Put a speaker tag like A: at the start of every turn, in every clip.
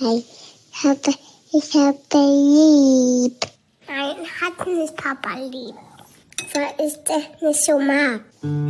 A: Ich habe lieb. Nein, hat nicht Papa lieb. Weil ich das nicht so mag.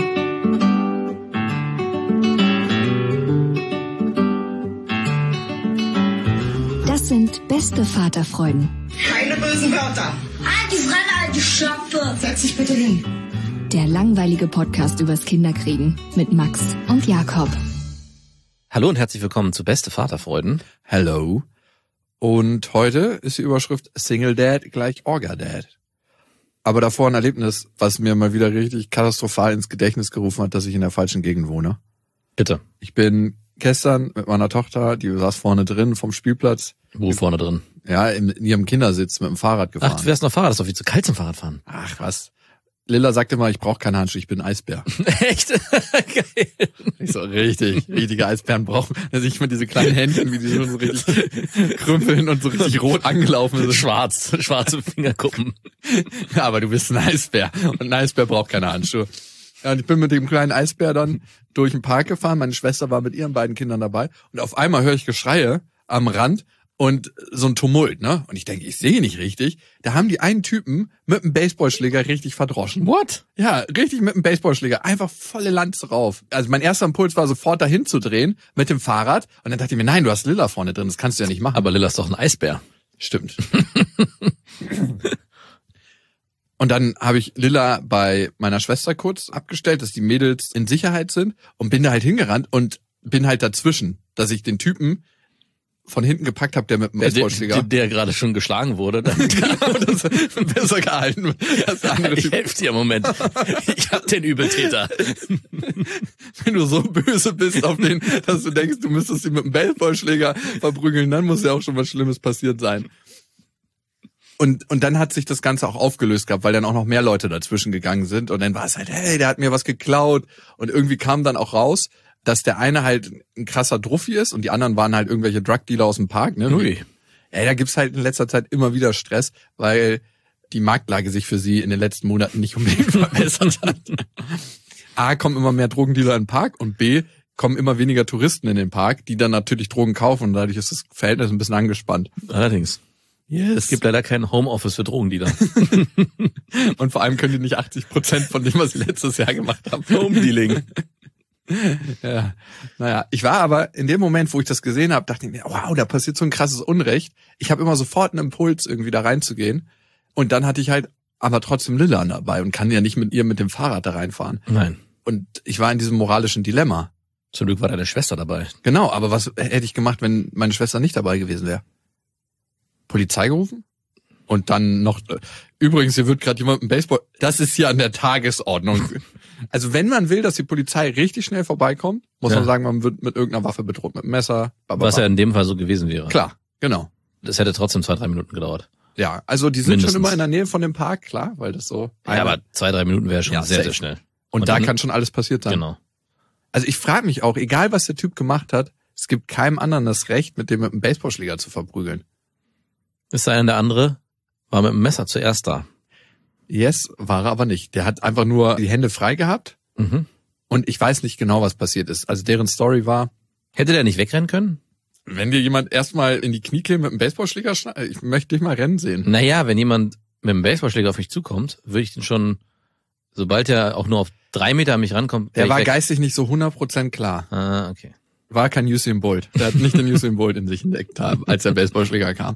B: Das sind beste Vaterfreuden.
C: Keine bösen Wörter.
A: Alte Fremde, alte Schöpfe.
C: Setz dich bitte hin.
B: Der langweilige Podcast übers Kinderkriegen mit Max und Jakob.
D: Hallo und herzlich willkommen zu Beste Vaterfreuden.
E: Hello. Und heute ist die Überschrift Single Dad gleich Orga Dad. Aber davor ein Erlebnis, was mir mal wieder richtig katastrophal ins Gedächtnis gerufen hat, dass ich in der falschen Gegend wohne.
D: Bitte.
E: Ich bin gestern mit meiner Tochter, die saß vorne drin vom Spielplatz.
D: Wo vorne drin?
E: Ja, in ihrem Kindersitz mit dem Fahrrad gefahren.
D: Ach, du wärst noch Fahrrad, das ist doch viel zu kalt zum Fahrradfahren.
E: Ach was. Lilla sagte mal, ich brauche keine Handschuhe, ich bin Eisbär.
D: Echt? Geil.
E: Ich so, richtige Eisbären brauchen. Also ich mit diese kleinen Händchen, wie die schon so richtig krümpeln und so richtig rot angelaufen sind.
D: Schwarze Fingerkuppen.
E: Ja, aber du bist ein Eisbär und ein Eisbär braucht keine Handschuhe. Ja, und ich bin mit dem kleinen Eisbär dann durch den Park gefahren. Meine Schwester war mit ihren beiden Kindern dabei. Und auf einmal höre ich Geschreie am Rand und so ein Tumult, ne? Und ich denke, ich sehe nicht richtig. Da haben die einen Typen mit einem Baseballschläger richtig verdroschen.
D: What?
E: Ja, richtig mit einem Baseballschläger. Einfach volle Lanze rauf. Also mein erster Impuls war sofort dahin zu drehen mit dem Fahrrad. Und dann dachte ich mir, nein, du hast Lilla vorne drin. Das kannst du ja nicht machen.
D: Aber Lilla ist doch ein Eisbär.
E: Stimmt. Und dann habe ich Lilla bei meiner Schwester kurz abgestellt, dass die Mädels in Sicherheit sind und bin da halt hingerannt und bin halt dazwischen, dass ich den Typen von hinten gepackt habe, der mit dem Baseballschläger...
D: Der gerade schon geschlagen wurde. Dann
E: genau, das besser gehalten. Das andere
D: ich helfe dir im Moment. Ich hab den Übeltäter.
E: Wenn du so böse bist auf den, dass du denkst, du müsstest ihn mit dem Baseballschläger verprügeln, dann muss ja auch schon was Schlimmes passiert sein. Und dann hat sich das Ganze auch aufgelöst gehabt, weil dann auch noch mehr Leute dazwischen gegangen sind. Und dann war es halt, hey, der hat mir was geklaut. Und irgendwie kam dann auch raus, dass der eine halt ein krasser Druffi ist und die anderen waren halt irgendwelche Drugdealer aus dem Park. Ne?
D: Ui.
E: Ja, da gibt's halt in letzter Zeit immer wieder Stress, weil die Marktlage sich für sie in den letzten Monaten nicht unbedingt verbessert hat. A, kommen immer mehr Drogendealer in den Park und B, kommen immer weniger Touristen in den Park, die dann natürlich Drogen kaufen und dadurch ist das Verhältnis ein bisschen angespannt.
D: Allerdings.
E: Yes.
D: Es gibt leider kein Homeoffice für Drogendealer.
E: Und vor allem können die nicht 80% von dem, was sie letztes Jahr gemacht haben.
D: Homedealing.
E: Ja, naja, ich war aber in dem Moment, wo ich das gesehen habe, dachte ich mir, wow, da passiert so ein krasses Unrecht. Ich habe immer sofort einen Impuls, irgendwie da reinzugehen. Und dann hatte ich halt aber trotzdem Lilla dabei und kann ja nicht mit ihr mit dem Fahrrad da reinfahren.
D: Nein.
E: Und ich war in diesem moralischen Dilemma.
D: Zum Glück war deine Schwester dabei.
E: Genau, aber was hätte ich gemacht, wenn meine Schwester nicht dabei gewesen wäre? Polizei gerufen? Und dann noch, übrigens, hier wird gerade jemand mit dem Baseball, das ist hier an der Tagesordnung. Also wenn man will, dass die Polizei richtig schnell vorbeikommt, muss man sagen, man wird mit irgendeiner Waffe bedroht, mit einem Messer.
D: Was ja in dem Fall so gewesen wäre.
E: Klar, genau.
D: Das hätte trotzdem 2-3 Minuten gedauert.
E: Ja, also die sind
D: Mindestens.
E: schon immer in der Nähe von dem Park, klar, weil das so...
D: Ja, aber 2-3 Minuten wäre schon sehr,
E: safe.
D: sehr schnell.
E: Und da
D: dann,
E: kann schon alles passiert sein.
D: Genau.
E: Also ich frage mich auch, egal was der Typ gemacht hat, es gibt keinem anderen das Recht, mit dem mit einem Baseballschläger zu verprügeln.
D: Es sei denn, der andere war mit dem Messer zuerst da.
E: Yes, war er aber nicht. Der hat einfach nur die Hände frei gehabt.
D: Mhm.
E: Und ich weiß nicht genau, was passiert ist. Also deren Story war,
D: Hätte der nicht wegrennen können?
E: wenn dir jemand erstmal in die Knie käme mit einem Baseballschläger, ich möchte dich mal rennen sehen.
D: Naja, wenn jemand mit dem Baseballschläger auf mich zukommt, würde ich den schon, sobald er auch nur auf 3 Meter an mich rankommt...
E: Der war
D: weg.
E: geistig nicht so 100% klar.
D: Ah, okay.
E: War kein Usain Bolt. Der hat nicht den Usain Bolt in sich entdeckt, als der Baseballschläger kam.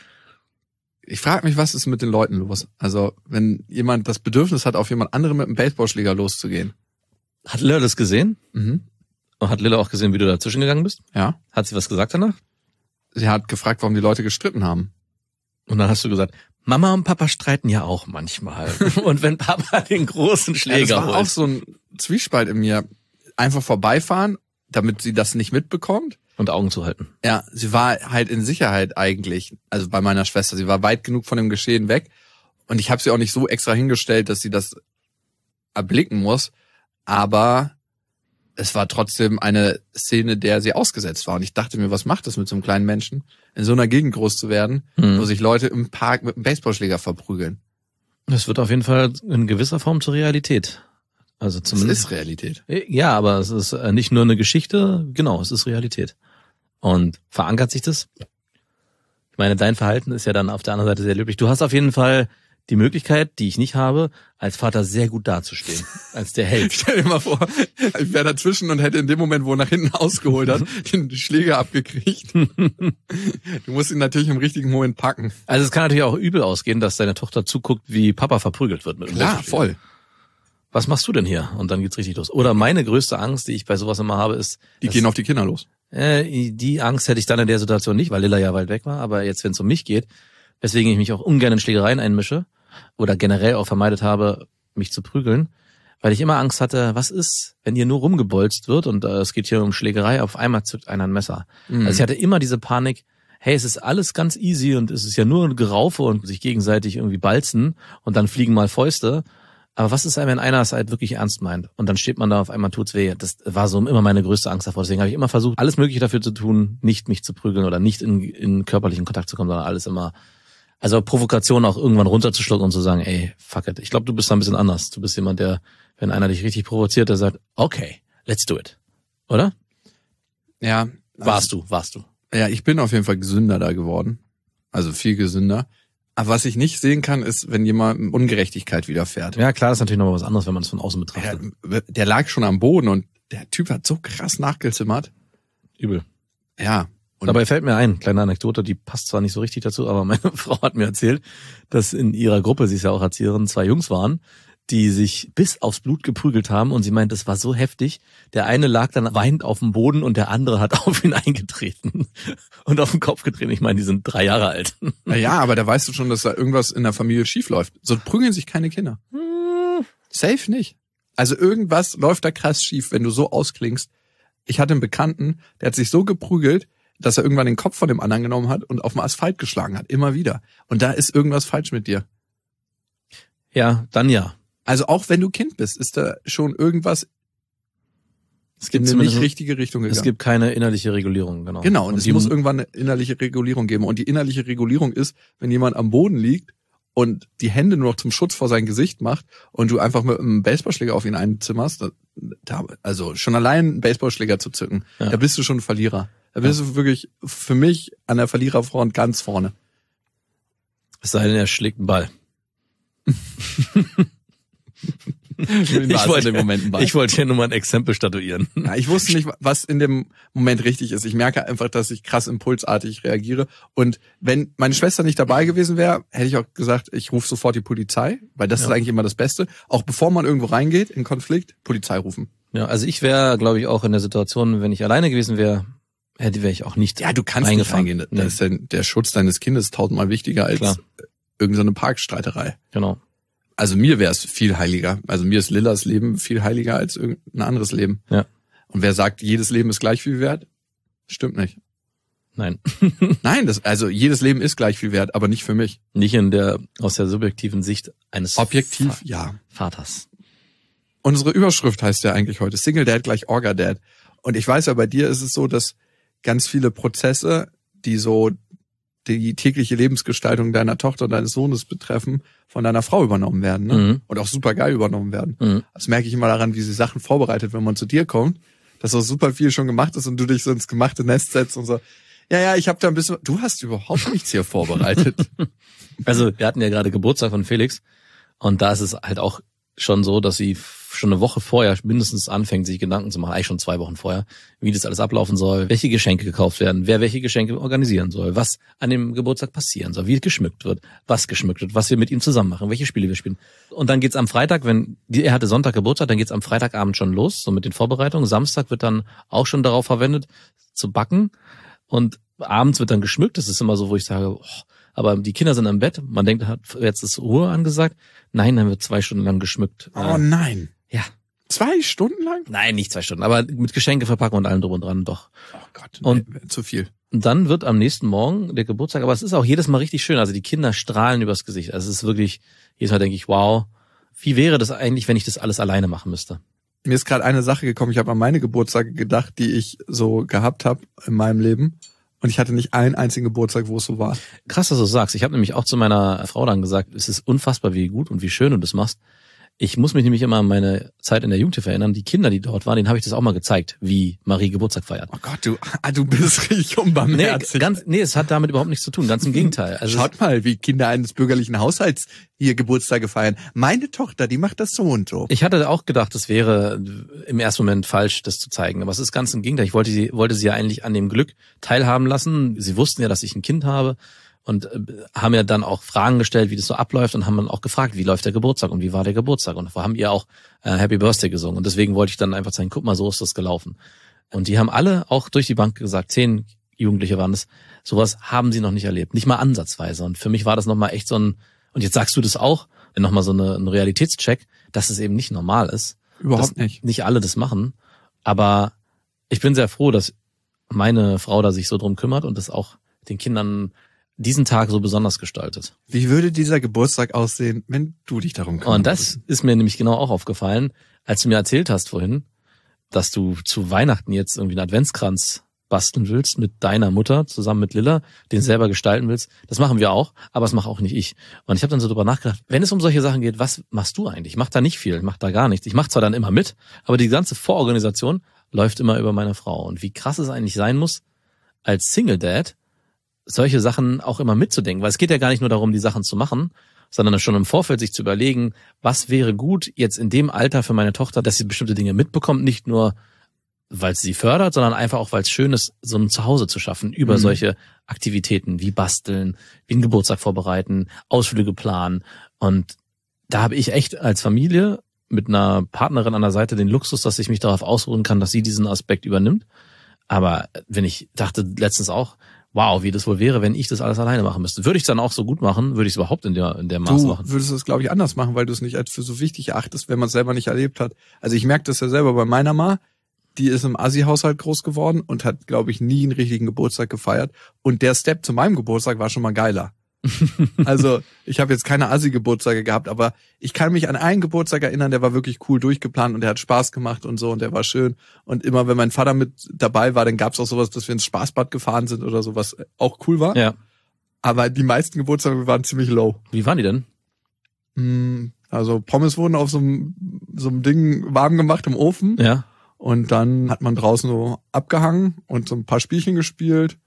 E: Ich frage mich, was ist mit den Leuten los? Also, wenn jemand das Bedürfnis hat, auf jemand anderen mit einem Baseballschläger loszugehen.
D: Hat Lilla das gesehen?
E: Mhm.
D: Und hat Lilla auch gesehen, wie du dazwischen gegangen bist?
E: Ja.
D: Hat sie was gesagt danach?
E: Sie hat gefragt, warum die Leute gestritten haben.
D: Und dann hast du gesagt, Mama und Papa streiten ja auch manchmal. Und wenn Papa den großen Schläger
E: das war
D: holt.
E: auch so ein Zwiespalt in mir. Einfach vorbeifahren, damit sie das nicht mitbekommt.
D: Und Augen zu halten.
E: Ja, sie war halt in Sicherheit eigentlich, also bei meiner Schwester. Sie war weit genug von dem Geschehen weg. Und ich habe sie auch nicht so extra hingestellt, dass sie das erblicken muss. Aber es war trotzdem eine Szene, der sie ausgesetzt war. Und ich dachte mir, was macht das mit so einem kleinen Menschen, in so einer Gegend groß zu werden, wo sich Leute im Park mit einem Baseballschläger verprügeln.
D: Das wird auf jeden Fall in gewisser Form zur Realität. Also
E: Das
D: zumindest.
E: ist Realität.
D: Ja, aber es ist nicht nur eine Geschichte, genau, es ist Realität. Und verankert sich das Ich meine, dein Verhalten ist ja dann auf der anderen Seite sehr löblich. Du hast auf jeden Fall die Möglichkeit, die ich nicht habe, als Vater sehr gut dazustehen. Als der Held.
E: Stell dir mal vor, ich wäre dazwischen und hätte in dem Moment, wo er nach hinten ausgeholt hat, den Schläger abgekriegt. Du musst ihn natürlich im richtigen Moment packen.
D: Also es kann natürlich auch übel ausgehen, dass deine Tochter zuguckt, wie Papa verprügelt wird mit dem
E: Klar,
D: Rosenschläger.
E: voll.
D: Was machst du denn hier? Und dann geht's richtig los. Oder meine größte Angst, die ich bei sowas immer habe, ist...
E: Die gehen auf die Kinder los.
D: Die Angst hätte ich dann in der Situation nicht, weil Lilla ja weit weg war. Aber jetzt, wenn es um mich geht, weswegen ich mich auch ungern in Schlägereien einmische oder generell auch vermeidet habe, mich zu prügeln, weil ich immer Angst hatte, was ist, wenn hier nur rumgebolzt wird und es geht hier um Schlägerei, auf einmal zückt einer ein Messer. Also ich hatte immer diese Panik, hey, es ist alles ganz easy und es ist ja nur ein Geraufe und sich gegenseitig irgendwie balzen und dann fliegen mal Fäuste. Aber was ist, wenn einer es halt wirklich ernst meint? Und dann steht man da, auf einmal tut's weh. Das war so immer meine größte Angst davor. Deswegen habe ich immer versucht, alles Mögliche dafür zu tun, nicht mich zu prügeln oder nicht in körperlichen Kontakt zu kommen, sondern alles immer, also Provokation auch irgendwann runterzuschlucken und zu sagen, ey, fuck it. Ich glaube, du bist da ein bisschen anders. Du bist jemand, der, wenn einer dich richtig provoziert, der sagt, okay, let's do it. Oder?
E: Ja.
D: Warst du.
E: Ja, ich bin auf jeden Fall gesünder da geworden. Also viel gesünder. Aber was ich nicht sehen kann, ist, wenn jemand Ungerechtigkeit widerfährt.
D: Ja, klar, ist natürlich noch was anderes, wenn man es von außen betrachtet.
E: Der lag schon am Boden und der Typ hat so krass nachgezimmert.
D: Übel.
E: Ja. Und
D: Dabei fällt mir ein, kleine Anekdote, die passt zwar nicht so richtig dazu, aber meine Frau hat mir erzählt, dass in ihrer Gruppe, sie ist ja auch Erzieherin, 2 Jungs waren, die sich bis aufs Blut geprügelt haben und sie meint, das war so heftig. Der eine lag dann weinend auf dem Boden und der andere hat auf ihn eingetreten und auf den Kopf getreten. Ich meine, die sind 3 Jahre alt.
E: ja, aber da weißt du schon, dass da irgendwas in der Familie schief läuft. So prügeln sich keine Kinder. Safe nicht. Also irgendwas läuft da krass schief, wenn du so ausklingst. Ich hatte einen Bekannten, der hat sich so geprügelt, dass er irgendwann den Kopf von dem anderen genommen hat und auf den Asphalt geschlagen hat. Immer wieder. Und da ist irgendwas falsch mit dir.
D: Ja, dann ja.
E: Also auch wenn du Kind bist, ist da schon irgendwas
D: Es gibt
E: in eine nicht
D: zumindest,
E: richtige Richtung gegangen.
D: es gibt keine innerliche Regulierung, genau.
E: Genau, und es
D: die
E: muss irgendwann eine innerliche Regulierung geben. Und die innerliche Regulierung ist, wenn jemand am Boden liegt und die Hände nur noch zum Schutz vor sein Gesicht macht und du einfach mit einem Baseballschläger auf ihn einzimmerst, also schon allein einen Baseballschläger zu zücken, da bist du schon ein Verlierer. Da bist du wirklich für mich an der Verliererfront ganz vorne.
D: Es sei denn, er schlägt einen Ball.
E: Ich
D: wollte hier nur mal ein Exempel statuieren.
E: Ja, ich wusste nicht, was in dem Moment richtig ist. Ich merke einfach, dass ich krass impulsartig reagiere. Und wenn meine Schwester nicht dabei gewesen wäre, hätte ich auch gesagt, ich rufe sofort die Polizei, weil das ist eigentlich immer das Beste. Auch bevor man irgendwo reingeht in Konflikt, Polizei rufen.
D: Ja, also ich wäre, glaube ich, auch in der Situation, wenn ich alleine gewesen wäre, wäre ich auch nicht.
E: Ja, du kannst nicht reingehen. Da ist der Schutz deines Kindes tausendmal wichtiger als irgendeine Parkstreiterei.
D: Genau.
E: Also mir wäre es viel heiliger. Also mir ist Lillas Leben viel heiliger als irgendein anderes Leben.
D: Ja.
E: Und wer sagt, jedes Leben ist gleich viel wert? Stimmt nicht.
D: Nein.
E: Nein, also jedes Leben ist gleich viel wert, aber nicht für mich.
D: Nicht aus der subjektiven Sicht eines
E: Objektiv,
D: Vaters.
E: Unsere Überschrift heißt ja eigentlich heute Single Dad gleich Orga Dad. Und ich weiß ja, bei dir ist es so, dass ganz viele Prozesse, die so die tägliche Lebensgestaltung deiner Tochter und deines Sohnes betreffen, von deiner Frau übernommen werden, ne?
D: Mhm.
E: Und auch super geil übernommen werden.
D: Mhm.
E: Das merke ich immer daran, wie sie Sachen vorbereitet, wenn man zu dir kommt, dass auch super viel schon gemacht ist und du dich so ins gemachte Nest setzt und so, ja, ich habe da ein bisschen, du hast überhaupt nichts hier vorbereitet.
D: Also wir hatten ja gerade Geburtstag von Felix und da ist es halt auch schon so, dass sie schon eine Woche vorher mindestens anfängt, sich Gedanken zu machen, eigentlich schon 2 Wochen vorher, wie das alles ablaufen soll, welche Geschenke gekauft werden, wer welche Geschenke organisieren soll, was an dem Geburtstag passieren soll, wie geschmückt wird, was wir mit ihm zusammen machen, welche Spiele wir spielen. Und dann geht's am Freitag, er hatte Sonntag Geburtstag, dann geht's am Freitagabend schon los, so mit den Vorbereitungen. Samstag wird dann auch schon darauf verwendet, zu backen und abends wird dann geschmückt. Das ist immer so, wo ich sage, aber die Kinder sind im Bett, man denkt, jetzt ist Ruhe angesagt. Nein, dann wird 2 Stunden lang geschmückt.
E: Oh nein.
D: Ja.
E: 2 Stunden lang?
D: Nein, nicht 2 Stunden, aber mit Geschenke verpacken und allem drum und dran, doch.
E: Oh Gott,
D: und
E: zu viel.
D: Und dann wird am nächsten Morgen der Geburtstag, aber es ist auch jedes Mal richtig schön. Also die Kinder strahlen übers Gesicht. Also es ist wirklich, jedes Mal denke ich, wow, wie wäre das eigentlich, wenn ich das alles alleine machen müsste?
E: Mir ist gerade eine Sache gekommen, ich habe an meine Geburtstage gedacht, die ich so gehabt habe in meinem Leben. Und ich hatte nicht einen einzigen Geburtstag, wo es so war.
D: Krass, dass du sagst. Ich habe nämlich auch zu meiner Frau dann gesagt, es ist unfassbar, wie gut und wie schön du das machst. Ich muss mich nämlich immer an meine Zeit in der Jugendhilfe erinnern. Die Kinder, die dort waren, denen habe ich das auch mal gezeigt, wie Marie Geburtstag feiert.
E: Oh Gott, du bist richtig unbarmherzig.
D: Es hat damit überhaupt nichts zu tun. Ganz im Gegenteil. Also
E: Schaut mal, wie Kinder eines bürgerlichen Haushalts hier Geburtstage feiern. Meine Tochter, die macht das so und so.
D: Ich hatte auch gedacht, es wäre im ersten Moment falsch, das zu zeigen. Aber es ist ganz im Gegenteil. Ich wollte sie ja eigentlich an dem Glück teilhaben lassen. Sie wussten ja, dass ich ein Kind habe. Und haben ja dann auch Fragen gestellt, wie das so abläuft und haben dann auch gefragt, wie läuft der Geburtstag und wie war der Geburtstag. Und haben ihr auch Happy Birthday gesungen. Und deswegen wollte ich dann einfach sagen, guck mal, so ist das gelaufen. Und die haben alle auch durch die Bank gesagt, 10 Jugendliche waren es, sowas haben sie noch nicht erlebt. Nicht mal ansatzweise. Und für mich war das nochmal echt so ein, und jetzt sagst du das auch, nochmal so ein Realitätscheck, dass es eben nicht normal ist.
E: Überhaupt nicht.
D: Nicht alle das machen. Aber ich bin sehr froh, dass meine Frau da sich so drum kümmert und das auch den Kindern diesen Tag so besonders gestaltet.
E: Wie würde dieser Geburtstag aussehen, wenn du dich darum kümmerst?
D: Und das ist mir nämlich genau auch aufgefallen, als du mir erzählt hast vorhin, dass du zu Weihnachten jetzt irgendwie einen Adventskranz basteln willst mit deiner Mutter zusammen mit Lilla, den selber gestalten willst. Das machen wir auch, aber das mache auch nicht ich. Und ich habe dann so drüber nachgedacht, wenn es um solche Sachen geht, was machst du eigentlich? Ich mache da nicht viel, ich mache da gar nichts. Ich mache zwar dann immer mit, aber die ganze Vororganisation läuft immer über meine Frau. Und wie krass es eigentlich sein muss, als Single Dad solche Sachen auch immer mitzudenken, weil es geht ja gar nicht nur darum, die Sachen zu machen, sondern schon im Vorfeld sich zu überlegen, was wäre gut jetzt in dem Alter für meine Tochter, dass sie bestimmte Dinge mitbekommt, nicht nur, weil es sie fördert, sondern einfach auch, weil es schön ist, so ein Zuhause zu schaffen über solche Aktivitäten wie Basteln, wie einen Geburtstag vorbereiten, Ausflüge planen. Und da habe ich echt als Familie mit einer Partnerin an der Seite den Luxus, dass ich mich darauf ausruhen kann, dass sie diesen Aspekt übernimmt. Aber wenn ich dachte letztens auch, wow, wie das wohl wäre, wenn ich das alles alleine machen müsste. Würde ich es dann auch so gut machen? Würde ich es überhaupt in der Maße machen?
E: Du würdest es, glaube ich, anders machen, weil du es nicht als für so wichtig erachtest, wenn man es selber nicht erlebt hat. Also ich merke das ja selber bei meiner Ma, die ist im Assi-Haushalt groß geworden und hat, glaube ich, nie einen richtigen Geburtstag gefeiert. Und der Step zu meinem Geburtstag war schon mal geiler. Also ich habe jetzt keine Assi-Geburtstage gehabt, aber ich kann mich an einen Geburtstag erinnern, der war wirklich cool durchgeplant und der hat Spaß gemacht und so und der war schön. Und immer wenn mein Vater mit dabei war, dann gab's auch sowas, dass wir ins Spaßbad gefahren sind oder so, was auch cool war.
D: Ja.
E: Aber die meisten Geburtstage waren ziemlich low.
D: Wie waren die denn?
E: Also Pommes wurden auf so einem Ding warm gemacht im Ofen.
D: Ja.
E: Und dann hat man draußen so abgehangen und so ein paar Spielchen gespielt.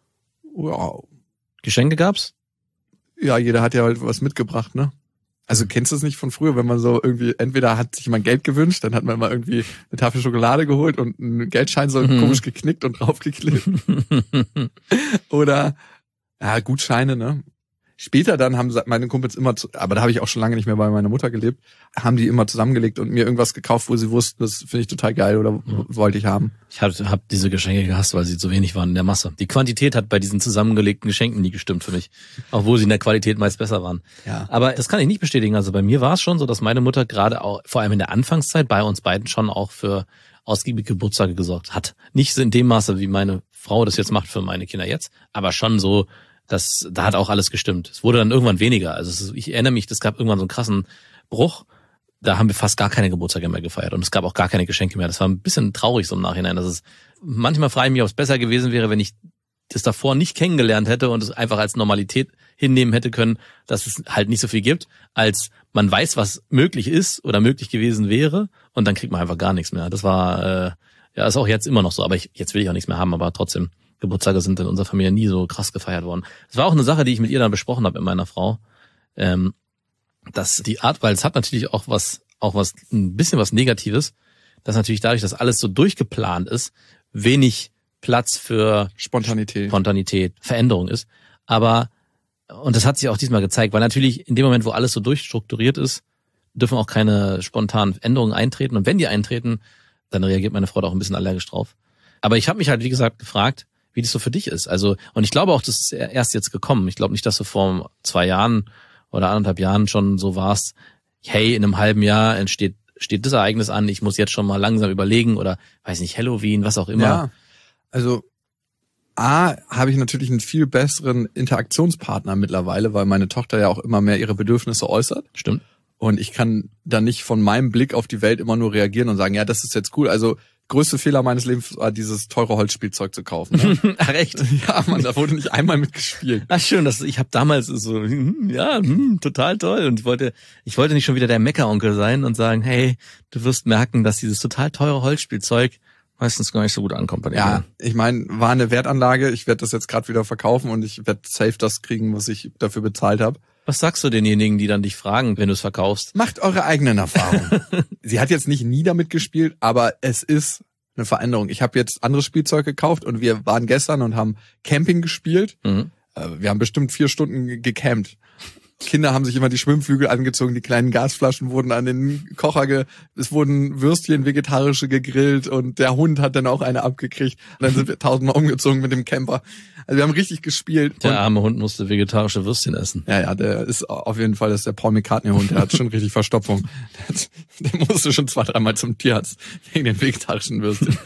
E: Wow.
D: Geschenke gab's?
E: Ja, jeder hat ja halt was mitgebracht, ne? Also kennst du es nicht von früher, wenn man so irgendwie, entweder hat sich jemand Geld gewünscht, dann hat man mal irgendwie eine Tafel Schokolade geholt und einen Geldschein so komisch geknickt und draufgeklebt. Oder, ja, Gutscheine, ne? Später dann haben meine Kumpels immer, aber da habe ich auch schon lange nicht mehr bei meiner Mutter gelebt, haben die immer zusammengelegt und mir irgendwas gekauft, wo sie wussten, das finde ich total geil oder wollte ich haben.
D: Ich habe diese Geschenke gehasst, weil sie zu wenig waren in der Masse. Die Quantität hat bei diesen zusammengelegten Geschenken nie gestimmt für mich, obwohl sie in der Qualität meist besser waren.
E: Ja.
D: Aber das kann ich nicht bestätigen. Also bei mir war es schon so, dass meine Mutter gerade auch, vor allem in der Anfangszeit, bei uns beiden schon auch für ausgiebige Geburtstage gesorgt hat. Nicht in dem Maße, wie meine Frau das jetzt macht für meine Kinder jetzt, aber schon so, da hat auch alles gestimmt. Es wurde dann irgendwann weniger. Also ich erinnere mich, es gab irgendwann so einen krassen Bruch. Da haben wir fast gar keine Geburtstage mehr gefeiert und es gab auch gar keine Geschenke mehr. Das war ein bisschen traurig so im Nachhinein. Manchmal frage ich mich, ob es besser gewesen wäre, wenn ich das davor nicht kennengelernt hätte und es einfach als Normalität hinnehmen hätte können, dass es halt nicht so viel gibt, als man weiß, was möglich ist oder möglich gewesen wäre und dann kriegt man einfach gar nichts mehr. Das war, ist auch jetzt immer noch so, aber jetzt will ich auch nichts mehr haben, aber trotzdem. Geburtstage sind in unserer Familie nie so krass gefeiert worden. Es war auch eine Sache, die ich mit ihr dann besprochen habe mit meiner Frau, dass die Art, weil es hat natürlich auch was ein bisschen was Negatives, dass natürlich dadurch, dass alles so durchgeplant ist, wenig Platz für Spontanität, Veränderung ist. Aber, und das hat sich auch diesmal gezeigt, weil natürlich in dem Moment, wo alles so durchstrukturiert ist, dürfen auch keine spontanen Änderungen eintreten. Und wenn die eintreten, dann reagiert meine Frau da auch ein bisschen allergisch drauf. Aber ich habe mich halt, wie gesagt, gefragt, wie das so für dich ist. Also, und ich glaube auch, das ist erst jetzt gekommen. Ich glaube nicht, dass du vor 2 Jahren oder 1,5 Jahren schon so warst, hey, in einem halben Jahr steht das Ereignis an, ich muss jetzt schon mal langsam überlegen oder, weiß nicht, Halloween, was auch immer.
E: Ja, also habe ich natürlich einen viel besseren Interaktionspartner mittlerweile, weil meine Tochter ja auch immer mehr ihre Bedürfnisse äußert.
D: Stimmt.
E: Und ich kann dann nicht von meinem Blick auf die Welt immer nur reagieren und sagen, ja, das ist jetzt cool. Also größte Fehler meines Lebens war, dieses teure Holzspielzeug zu kaufen. Ne?
D: Ach, echt?
E: Ja, Mann, da wurde nicht einmal mitgespielt.
D: Ach schön, ich habe damals so, total toll. Und ich wollte nicht schon wieder der Meckeronkel sein und sagen, hey, du wirst merken, dass dieses total teure Holzspielzeug meistens gar nicht so gut ankommt bei dir.
E: Ja, ich meine, war eine Wertanlage. Ich werde das jetzt gerade wieder verkaufen und ich werde safe das kriegen, was ich dafür bezahlt habe.
D: Was sagst du denjenigen, die dann dich fragen, wenn du es verkaufst?
E: Macht eure eigenen Erfahrungen. Sie hat jetzt nicht nie damit gespielt, aber es ist eine Veränderung. Ich habe jetzt anderes Spielzeug gekauft und wir waren gestern und haben Camping gespielt. Mhm. Wir haben bestimmt 4 Stunden gecampt. Kinder haben sich immer die Schwimmflügel angezogen, die kleinen Gasflaschen wurden an den Kocher es wurden Würstchen vegetarische gegrillt und der Hund hat dann auch eine abgekriegt. Und dann sind wir 1000-mal umgezogen mit dem Camper. Also wir haben richtig gespielt.
D: Der arme Hund musste vegetarische Würstchen essen.
E: Ja, der ist auf jeden Fall, das ist der Paul McCartney-Hund, der hat schon richtig Verstopfung. Der musste schon 2-3 Mal zum Tierarzt wegen den vegetarischen Würstchen.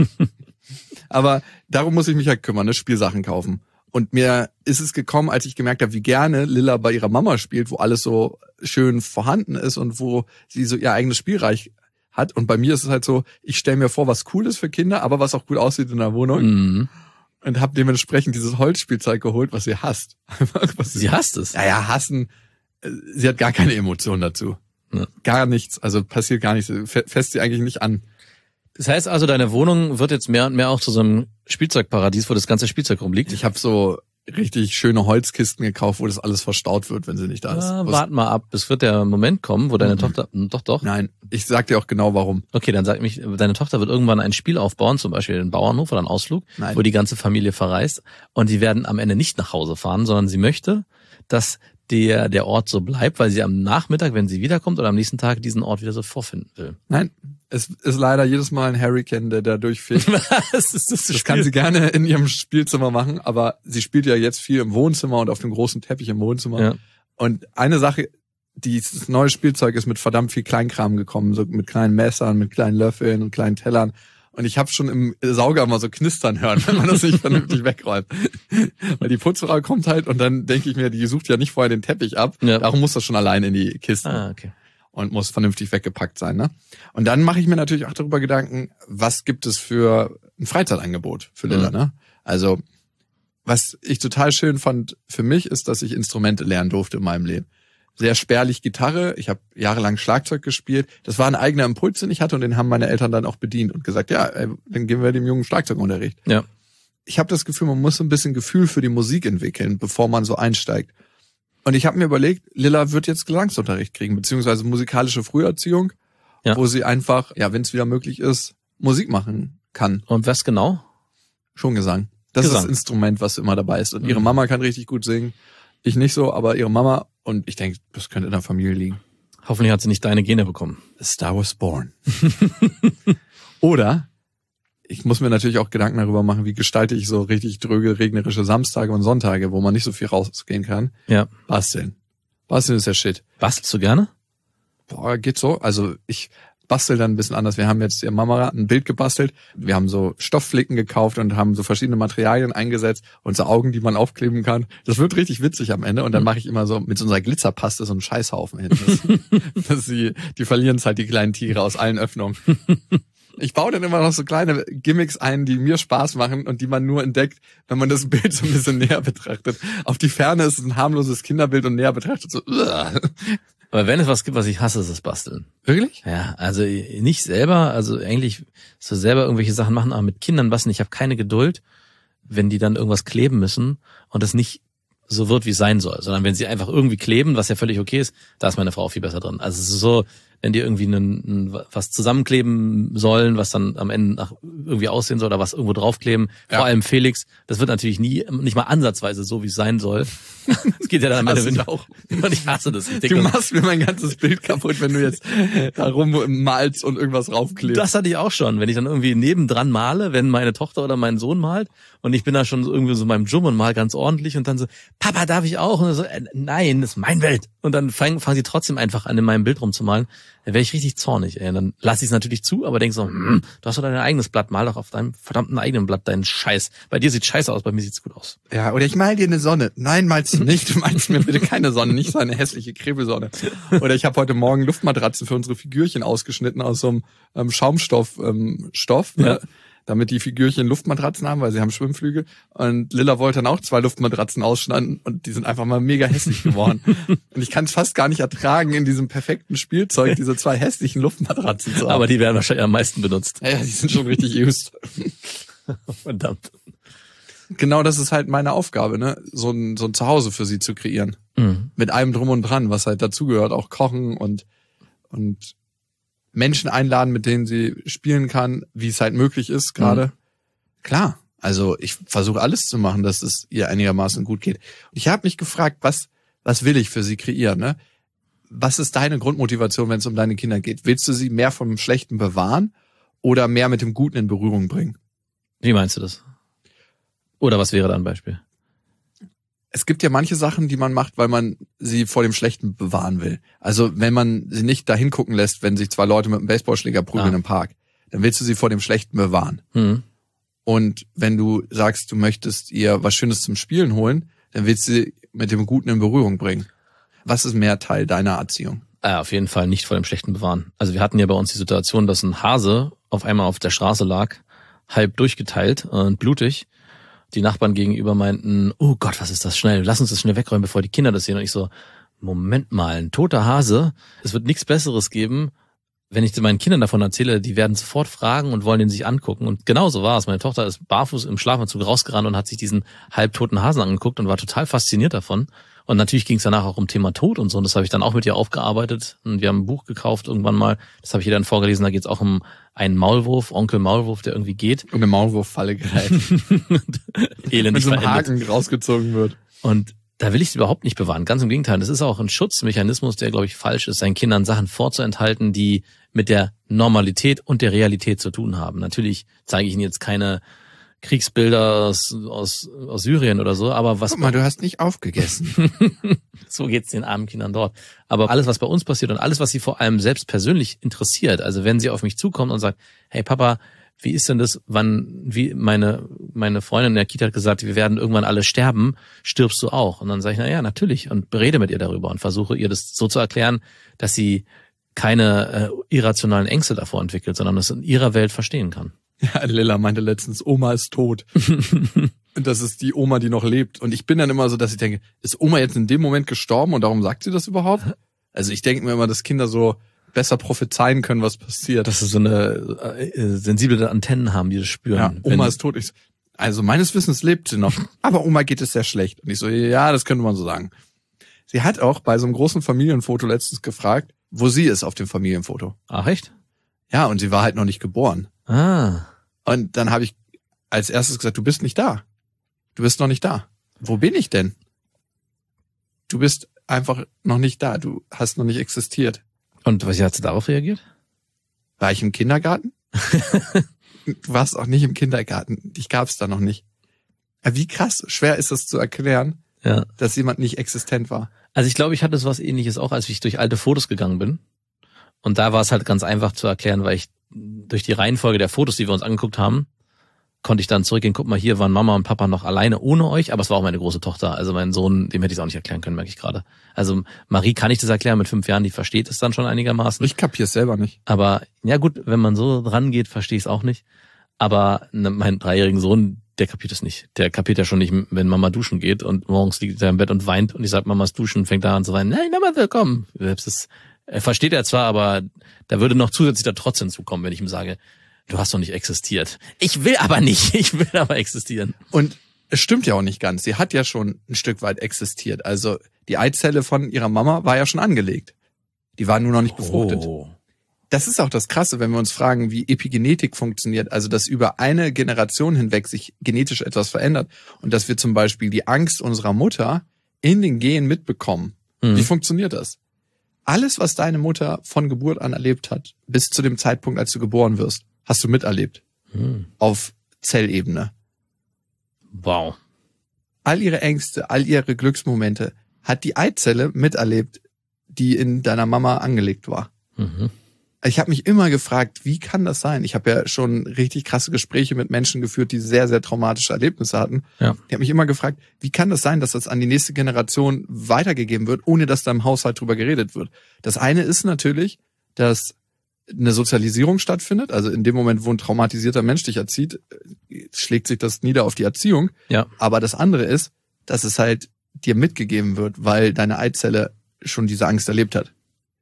E: Aber darum muss ich mich halt kümmern, ne? Spielsachen kaufen. Und mir ist es gekommen, als ich gemerkt habe, wie gerne Lilla bei ihrer Mama spielt, wo alles so schön vorhanden ist und wo sie so ihr eigenes Spielreich hat. Und bei mir ist es halt so, ich stelle mir vor, was cool ist für Kinder, aber was auch gut aussieht in der Wohnung. Mhm. Und habe dementsprechend dieses Holzspielzeug geholt, was sie hasst.
D: Sie hasst es?
E: Ja, hassen. Sie hat gar keine Emotion dazu. Ja. Gar nichts. Also passiert gar nichts. Fässt sie eigentlich nicht an.
D: Das heißt also, deine Wohnung wird jetzt mehr und mehr auch zu so einem Spielzeugparadies, wo das ganze Spielzeug rumliegt?
E: Ich habe so richtig schöne Holzkisten gekauft, wo das alles verstaut wird, wenn sie nicht da ist.
D: Wart mal ab, es wird der Moment kommen, wo deine Tochter... Doch.
E: Nein, ich sag dir auch genau warum.
D: Okay, dann sag mich, deine Tochter wird irgendwann ein Spiel aufbauen, zum Beispiel den Bauernhof oder einen Ausflug, wo die ganze Familie verreist und die werden am Ende nicht nach Hause fahren, sondern sie möchte, dass der Ort so bleibt, weil sie am Nachmittag, wenn sie wiederkommt oder am nächsten Tag diesen Ort wieder so vorfinden will.
E: Nein, es ist leider jedes Mal ein Hurricane, der da durchfährt.
D: Was ist das?
E: Das kann sie gerne in ihrem Spielzimmer machen, aber sie spielt ja jetzt viel im Wohnzimmer und auf dem großen Teppich im Wohnzimmer. Ja. Und eine Sache, dieses neue Spielzeug ist mit verdammt viel Kleinkram gekommen, so mit kleinen Messern, mit kleinen Löffeln und kleinen Tellern. Und ich habe schon im Sauger mal so knistern hören, wenn man das nicht vernünftig wegräumt. Weil die Putzfrau kommt halt und dann denke ich mir, die sucht ja nicht vorher den Teppich ab. Ja. Darum muss das schon allein in die Kiste.
D: Okay.
E: Und muss vernünftig weggepackt sein, ne? Und dann mache ich mir natürlich auch darüber Gedanken, was gibt es für ein Freizeitangebot für Lilla, ne? Also, was ich total schön fand für mich, ist, dass ich Instrumente lernen durfte in meinem Leben. Sehr spärlich Gitarre, ich habe jahrelang Schlagzeug gespielt. Das war ein eigener Impuls, den ich hatte und den haben meine Eltern dann auch bedient und gesagt, ja, dann geben wir dem Jungen Schlagzeugunterricht.
D: Ja.
E: Ich habe das Gefühl, man muss so ein bisschen Gefühl für die Musik entwickeln, bevor man so einsteigt. Und ich habe mir überlegt, Lilla wird jetzt Gesangsunterricht kriegen, beziehungsweise musikalische Früherziehung, wo sie einfach, ja, wenn es wieder möglich ist, Musik machen kann.
D: Und was genau?
E: Schon Gesang. Das ist das Instrument, was immer dabei ist. Und ihre Mama kann richtig gut singen. Ich nicht so, aber ihre Mama. Und ich denke, das könnte in der Familie liegen.
D: Hoffentlich hat sie nicht deine Gene bekommen.
E: A Star was born. Oder ich muss mir natürlich auch Gedanken darüber machen, wie gestalte ich so richtig dröge, regnerische Samstage und Sonntage, wo man nicht so viel rausgehen kann.
D: Ja.
E: Basteln. Basteln ist ja shit.
D: Bastelst du gerne?
E: Boah, geht so. Also ich bastel dann ein bisschen anders. Wir haben jetzt der Mama ein Bild gebastelt. Wir haben so Stoffflicken gekauft und haben so verschiedene Materialien eingesetzt und so Augen, die man aufkleben kann. Das wird richtig witzig am Ende. Und dann mache ich immer so mit so einer Glitzerpaste so einen Scheißhaufen hin. Die verlieren es halt, die kleinen Tiere aus allen Öffnungen. Ich baue dann immer noch so kleine Gimmicks ein, die mir Spaß machen und die man nur entdeckt, wenn man das Bild so ein bisschen näher betrachtet. Auf die Ferne ist es ein harmloses Kinderbild und näher betrachtet so.
D: Aber wenn es was gibt, was ich hasse, ist das Basteln.
E: Wirklich?
D: Ja, also nicht selber, also eigentlich so selber irgendwelche Sachen machen, aber mit Kindern basteln. Ich habe keine Geduld, wenn die dann irgendwas kleben müssen und das nicht so wird, wie es sein soll, sondern wenn sie einfach irgendwie kleben, was ja völlig okay ist, da ist meine Frau viel besser drin. Also es ist so, wenn die irgendwie was zusammenkleben sollen, was dann am Ende nach irgendwie aussehen soll oder was irgendwo draufkleben. Ja. Vor allem Felix, das wird natürlich nicht mal ansatzweise so, wie es sein soll. Das geht ja dann am Ende auch. Und ich hasse das.
E: Du machst mir mein ganzes Bild kaputt, wenn du jetzt herum malst und irgendwas raufklebst.
D: Das hatte ich auch schon, wenn ich dann irgendwie nebendran male, wenn meine Tochter oder mein Sohn malt und ich bin da schon irgendwie so in meinem Jum und mal ganz ordentlich und dann so, Papa, darf ich auch? Und so, nein, das ist mein Welt. Und dann fangen sie trotzdem einfach an, in meinem Bild rumzumalen. dann wäre ich richtig zornig, ey. Dann lasse ich es natürlich zu, aber denk so, du hast doch dein eigenes Blatt, mal doch auf deinem verdammten eigenen Blatt deinen Scheiß. Bei dir sieht scheiße aus, bei mir sieht's gut aus.
E: Ja, oder ich mal dir eine Sonne. Nein, malst du nicht. Du malst mir bitte keine Sonne, nicht so eine hässliche Krebelsonne. Oder ich habe heute Morgen Luftmatratzen für unsere Figürchen ausgeschnitten aus so einem Schaumstoff, Stoff,
D: Ja.
E: ne? Damit die Figürchen Luftmatratzen haben, weil sie haben Schwimmflügel. Und Lilla wollte dann auch 2 Luftmatratzen ausschneiden und die sind einfach mal mega hässlich geworden. Und ich kann es fast gar nicht ertragen, in diesem perfekten Spielzeug diese 2 hässlichen Luftmatratzen zu haben.
D: Aber die werden wahrscheinlich am meisten benutzt.
E: Ja, die sind schon richtig used.
D: Verdammt.
E: Genau, das ist halt meine Aufgabe, ne? So ein Zuhause für sie zu kreieren.
D: Mhm.
E: Mit allem drum und dran, was halt dazugehört, auch kochen und Menschen einladen, mit denen sie spielen kann, wie es halt möglich ist gerade. Klar, also ich versuche alles zu machen, dass es ihr einigermaßen gut geht. Und ich habe mich gefragt, was will ich für sie kreieren, ne? Was ist deine Grundmotivation, wenn es um deine Kinder geht? Willst du sie mehr vom Schlechten bewahren oder mehr mit dem Guten in Berührung bringen?
D: Wie meinst du das? Oder was wäre da ein Beispiel?
E: Es gibt ja manche Sachen, die man macht, weil man sie vor dem Schlechten bewahren will. Also wenn man sie nicht dahin gucken lässt, wenn sich 2 Leute mit einem Baseballschläger prügeln im Park, dann willst du sie vor dem Schlechten bewahren.
D: Mhm.
E: Und wenn du sagst, du möchtest ihr was Schönes zum Spielen holen, dann willst du sie mit dem Guten in Berührung bringen. Was ist mehr Teil deiner Erziehung?
D: Auf jeden Fall nicht vor dem Schlechten bewahren. Also wir hatten ja bei uns die Situation, dass ein Hase auf einmal auf der Straße lag, halb durchgeteilt und blutig. Die Nachbarn gegenüber meinten, oh Gott, was ist das schnell? Lass uns das schnell wegräumen, bevor die Kinder das sehen. Und ich so, Moment mal, ein toter Hase. Es wird nichts Besseres geben, wenn ich meinen Kindern davon erzähle, die werden sofort fragen und wollen den sich angucken. Und genau so war es. Meine Tochter ist barfuß im Schlafanzug rausgerannt und hat sich diesen halbtoten Hasen angeguckt und war total fasziniert davon. Und natürlich ging es danach auch um Thema Tod und so. Und das habe ich dann auch mit ihr aufgearbeitet. Und wir haben ein Buch gekauft irgendwann mal. Das habe ich ihr dann vorgelesen. Da geht es auch um einen Maulwurf, Onkel Maulwurf, der irgendwie geht.
E: Und eine Maulwurffalle gerät.
D: Elendig
E: mit so einem
D: verendet.
E: Haken rausgezogen wird.
D: Und da will ich es überhaupt nicht bewahren. Ganz im Gegenteil. Das ist auch ein Schutzmechanismus, der, glaube ich, falsch ist, seinen Kindern Sachen vorzuenthalten, die mit der Normalität und der Realität zu tun haben. Natürlich zeige ich ihnen jetzt keine Kriegsbilder aus Syrien oder so, aber was...
E: Guck mal, du hast nicht aufgegessen.
D: So geht's den armen Kindern dort. Aber alles, was bei uns passiert und alles, was sie vor allem selbst persönlich interessiert, also wenn sie auf mich zukommt und sagt, hey Papa, wie ist denn das, wie meine Freundin in der Kita hat gesagt, wir werden irgendwann alle sterben, stirbst du auch? Und dann sage ich, na ja, natürlich, und berede mit ihr darüber und versuche ihr das so zu erklären, dass sie keine irrationalen Ängste davor entwickelt, sondern das in ihrer Welt verstehen kann.
E: Ja, Lilla meinte letztens, Oma ist tot. Und das ist die Oma, die noch lebt. Und ich bin dann immer so, dass ich denke, ist Oma jetzt in dem Moment gestorben und darum sagt sie das überhaupt? Also ich denke mir immer, dass Kinder so besser prophezeien können, was passiert.
D: Dass sie so eine sensible Antennen haben, die das spüren.
E: Ja, Oma ist tot. Also meines Wissens lebt sie noch. Aber Oma geht es sehr schlecht. Und ich so, ja, das könnte man so sagen. Sie hat auch bei so einem großen Familienfoto letztens gefragt, wo sie ist auf dem Familienfoto.
D: Ach, echt?
E: Ja, und sie war halt noch nicht geboren.
D: Ah.
E: Und dann habe ich als erstes gesagt, du bist nicht da. Du bist noch nicht da. Wo bin ich denn? Du bist einfach noch nicht da. Du hast noch nicht existiert.
D: Und wie hat sie darauf reagiert?
E: War ich im Kindergarten? Du warst auch nicht im Kindergarten. Dich gab's da noch nicht. Wie krass schwer ist das zu erklären,
D: Ja.
E: dass jemand nicht existent war.
D: Also ich glaube, ich hatte sowas Ähnliches auch, als ich durch alte Fotos gegangen bin. Und da war es halt ganz einfach zu erklären, weil ich durch die Reihenfolge der Fotos, die wir uns angeguckt haben, konnte ich dann zurückgehen, guck mal, hier waren Mama und Papa noch alleine ohne euch, aber es war auch meine große Tochter. Also mein Sohn, dem hätte ich es auch nicht erklären können, merke ich gerade. Also Marie kann ich das erklären, mit 5 Jahren, die versteht es dann schon einigermaßen.
E: Ich kapier's selber nicht.
D: Aber ja gut, wenn man so rangeht, verstehe ich es auch nicht. Aber meinen 3-jährigen Sohn, der kapiert es nicht. Der kapiert ja schon nicht, wenn Mama duschen geht und morgens liegt er im Bett und weint und ich sage, Mamas duschen, fängt da an zu weinen. Nein, Mama will kommen. Versteht er zwar, aber da würde noch zusätzlich der Trotz hinzukommen, wenn ich ihm sage, du hast doch nicht existiert. Ich will aber nicht, ich will aber existieren.
E: Und es stimmt ja auch nicht ganz. Sie hat ja schon ein Stück weit existiert. Also die Eizelle von ihrer Mama war ja schon angelegt. Die war nur noch nicht befruchtet.
D: Oh.
E: Das ist auch das Krasse, wenn wir uns fragen, wie Epigenetik funktioniert. Also dass über eine Generation hinweg sich genetisch etwas verändert. Und dass wir zum Beispiel die Angst unserer Mutter in den Genen mitbekommen. Wie funktioniert das? Alles, was deine Mutter von Geburt an erlebt hat, bis zu dem Zeitpunkt, als du geboren wirst, hast du miterlebt. Auf Zellebene.
D: Wow.
E: All ihre Ängste, all ihre Glücksmomente hat die Eizelle miterlebt, die in deiner Mama angelegt war.
D: Mhm.
E: Ich habe mich immer gefragt, wie kann das sein? Ich habe ja schon richtig krasse Gespräche mit Menschen geführt, die sehr, sehr traumatische Erlebnisse hatten.
D: Ja.
E: Ich habe mich immer gefragt, wie kann das sein, dass das an die nächste Generation weitergegeben wird, ohne dass da im Haushalt drüber geredet wird? Das eine ist natürlich, dass eine Sozialisierung stattfindet. Also in dem Moment, wo ein traumatisierter Mensch dich erzieht, schlägt sich das nieder auf die Erziehung.
D: Ja.
E: Aber das andere ist, dass es halt dir mitgegeben wird, weil deine Eizelle schon diese Angst erlebt hat.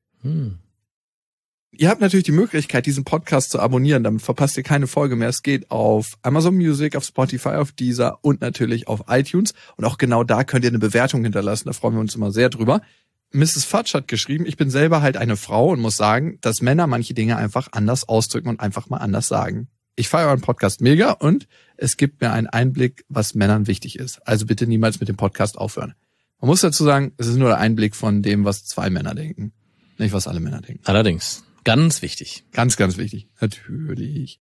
E: Ihr habt natürlich die Möglichkeit, diesen Podcast zu abonnieren, damit verpasst ihr keine Folge mehr. Es geht auf Amazon Music, auf Spotify, auf Deezer und natürlich auf iTunes. Und auch genau da könnt ihr eine Bewertung hinterlassen, da freuen wir uns immer sehr drüber. Mrs. Fudge hat geschrieben, ich bin selber halt eine Frau und muss sagen, dass Männer manche Dinge einfach anders ausdrücken und einfach mal anders sagen. Ich feiere euren Podcast mega und es gibt mir einen Einblick, was Männern wichtig ist. Also bitte niemals mit dem Podcast aufhören. Man muss dazu sagen, es ist nur der Einblick von dem, was 2 Männer denken. Nicht, was alle Männer denken.
D: Allerdings. Ganz wichtig.
E: Ganz, ganz wichtig. Natürlich.